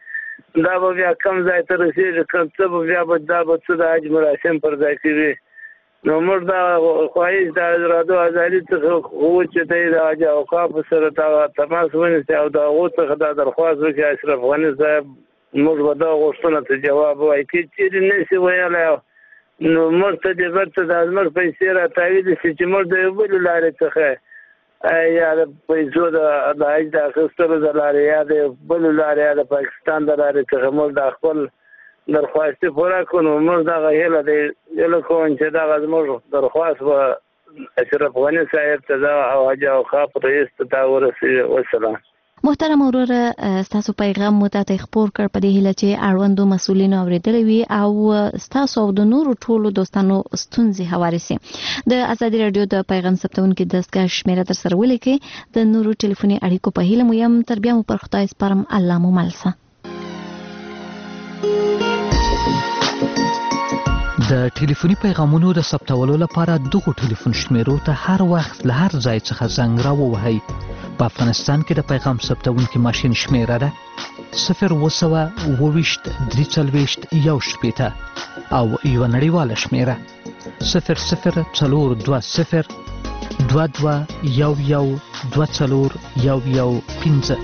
دا به بیا کم ځای ته رسېږي که څه به بیا به دا به څه د حج مراسم پر ځای کوي نو موږ دا خواهش د ازادو ازادي څخه وچې ته د حج اوقافو سره تماس ونیسي او د هغو څخه دا درخواست وکړي اشرف غني صاحب موږ به دا غوښتنه ته جواب وایي که چېرې نه شي ویلی نو موږ ته دې برته د زموږ پیسې راتاویدې شي چې موږ د یو بلې لارې څخه یا د پیسو د حج د اخیستلو د لارې یا د بلې لارې یا د پاکستان د لارې څخه موږ د خپل درخواستې پوره کړو نو موږ دغه هیله دی هیله کوم چې دغه زموږ درخواست به اشرف غني صاحب ته او حج اوقاف رئیس ته دا ورسېږي والسلام. محترم وروره ستاسو پیغام مو ته خپور کړ په دې هیله چې اړوندو مسؤلینو اوریدلی وي او ستاسو او د نورو ټولو دوستانو ستونزې هوارې سي. د ازادي رادیو د پیغام ثبتونکو دستګاه شمیره تر سره ولیکئ. د نورو ټلیفوني اړیکو په هیله مو یم. تر بیا مو پر خدای سپارم. الله مو ملسه. د ټلیفوني پیغامونو د ثبتولو لپاره دغه ټلیفون شمیرو ته هر وخت له هر ځای څخه زنګ راووهئ. په افغانستان کې د پیغام ثبتونکي ماشین شمیره ده 0202341 او یو نړیواله شمیره 002022112415.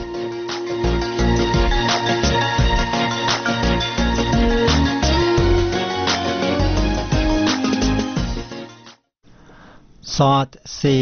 ساعت 3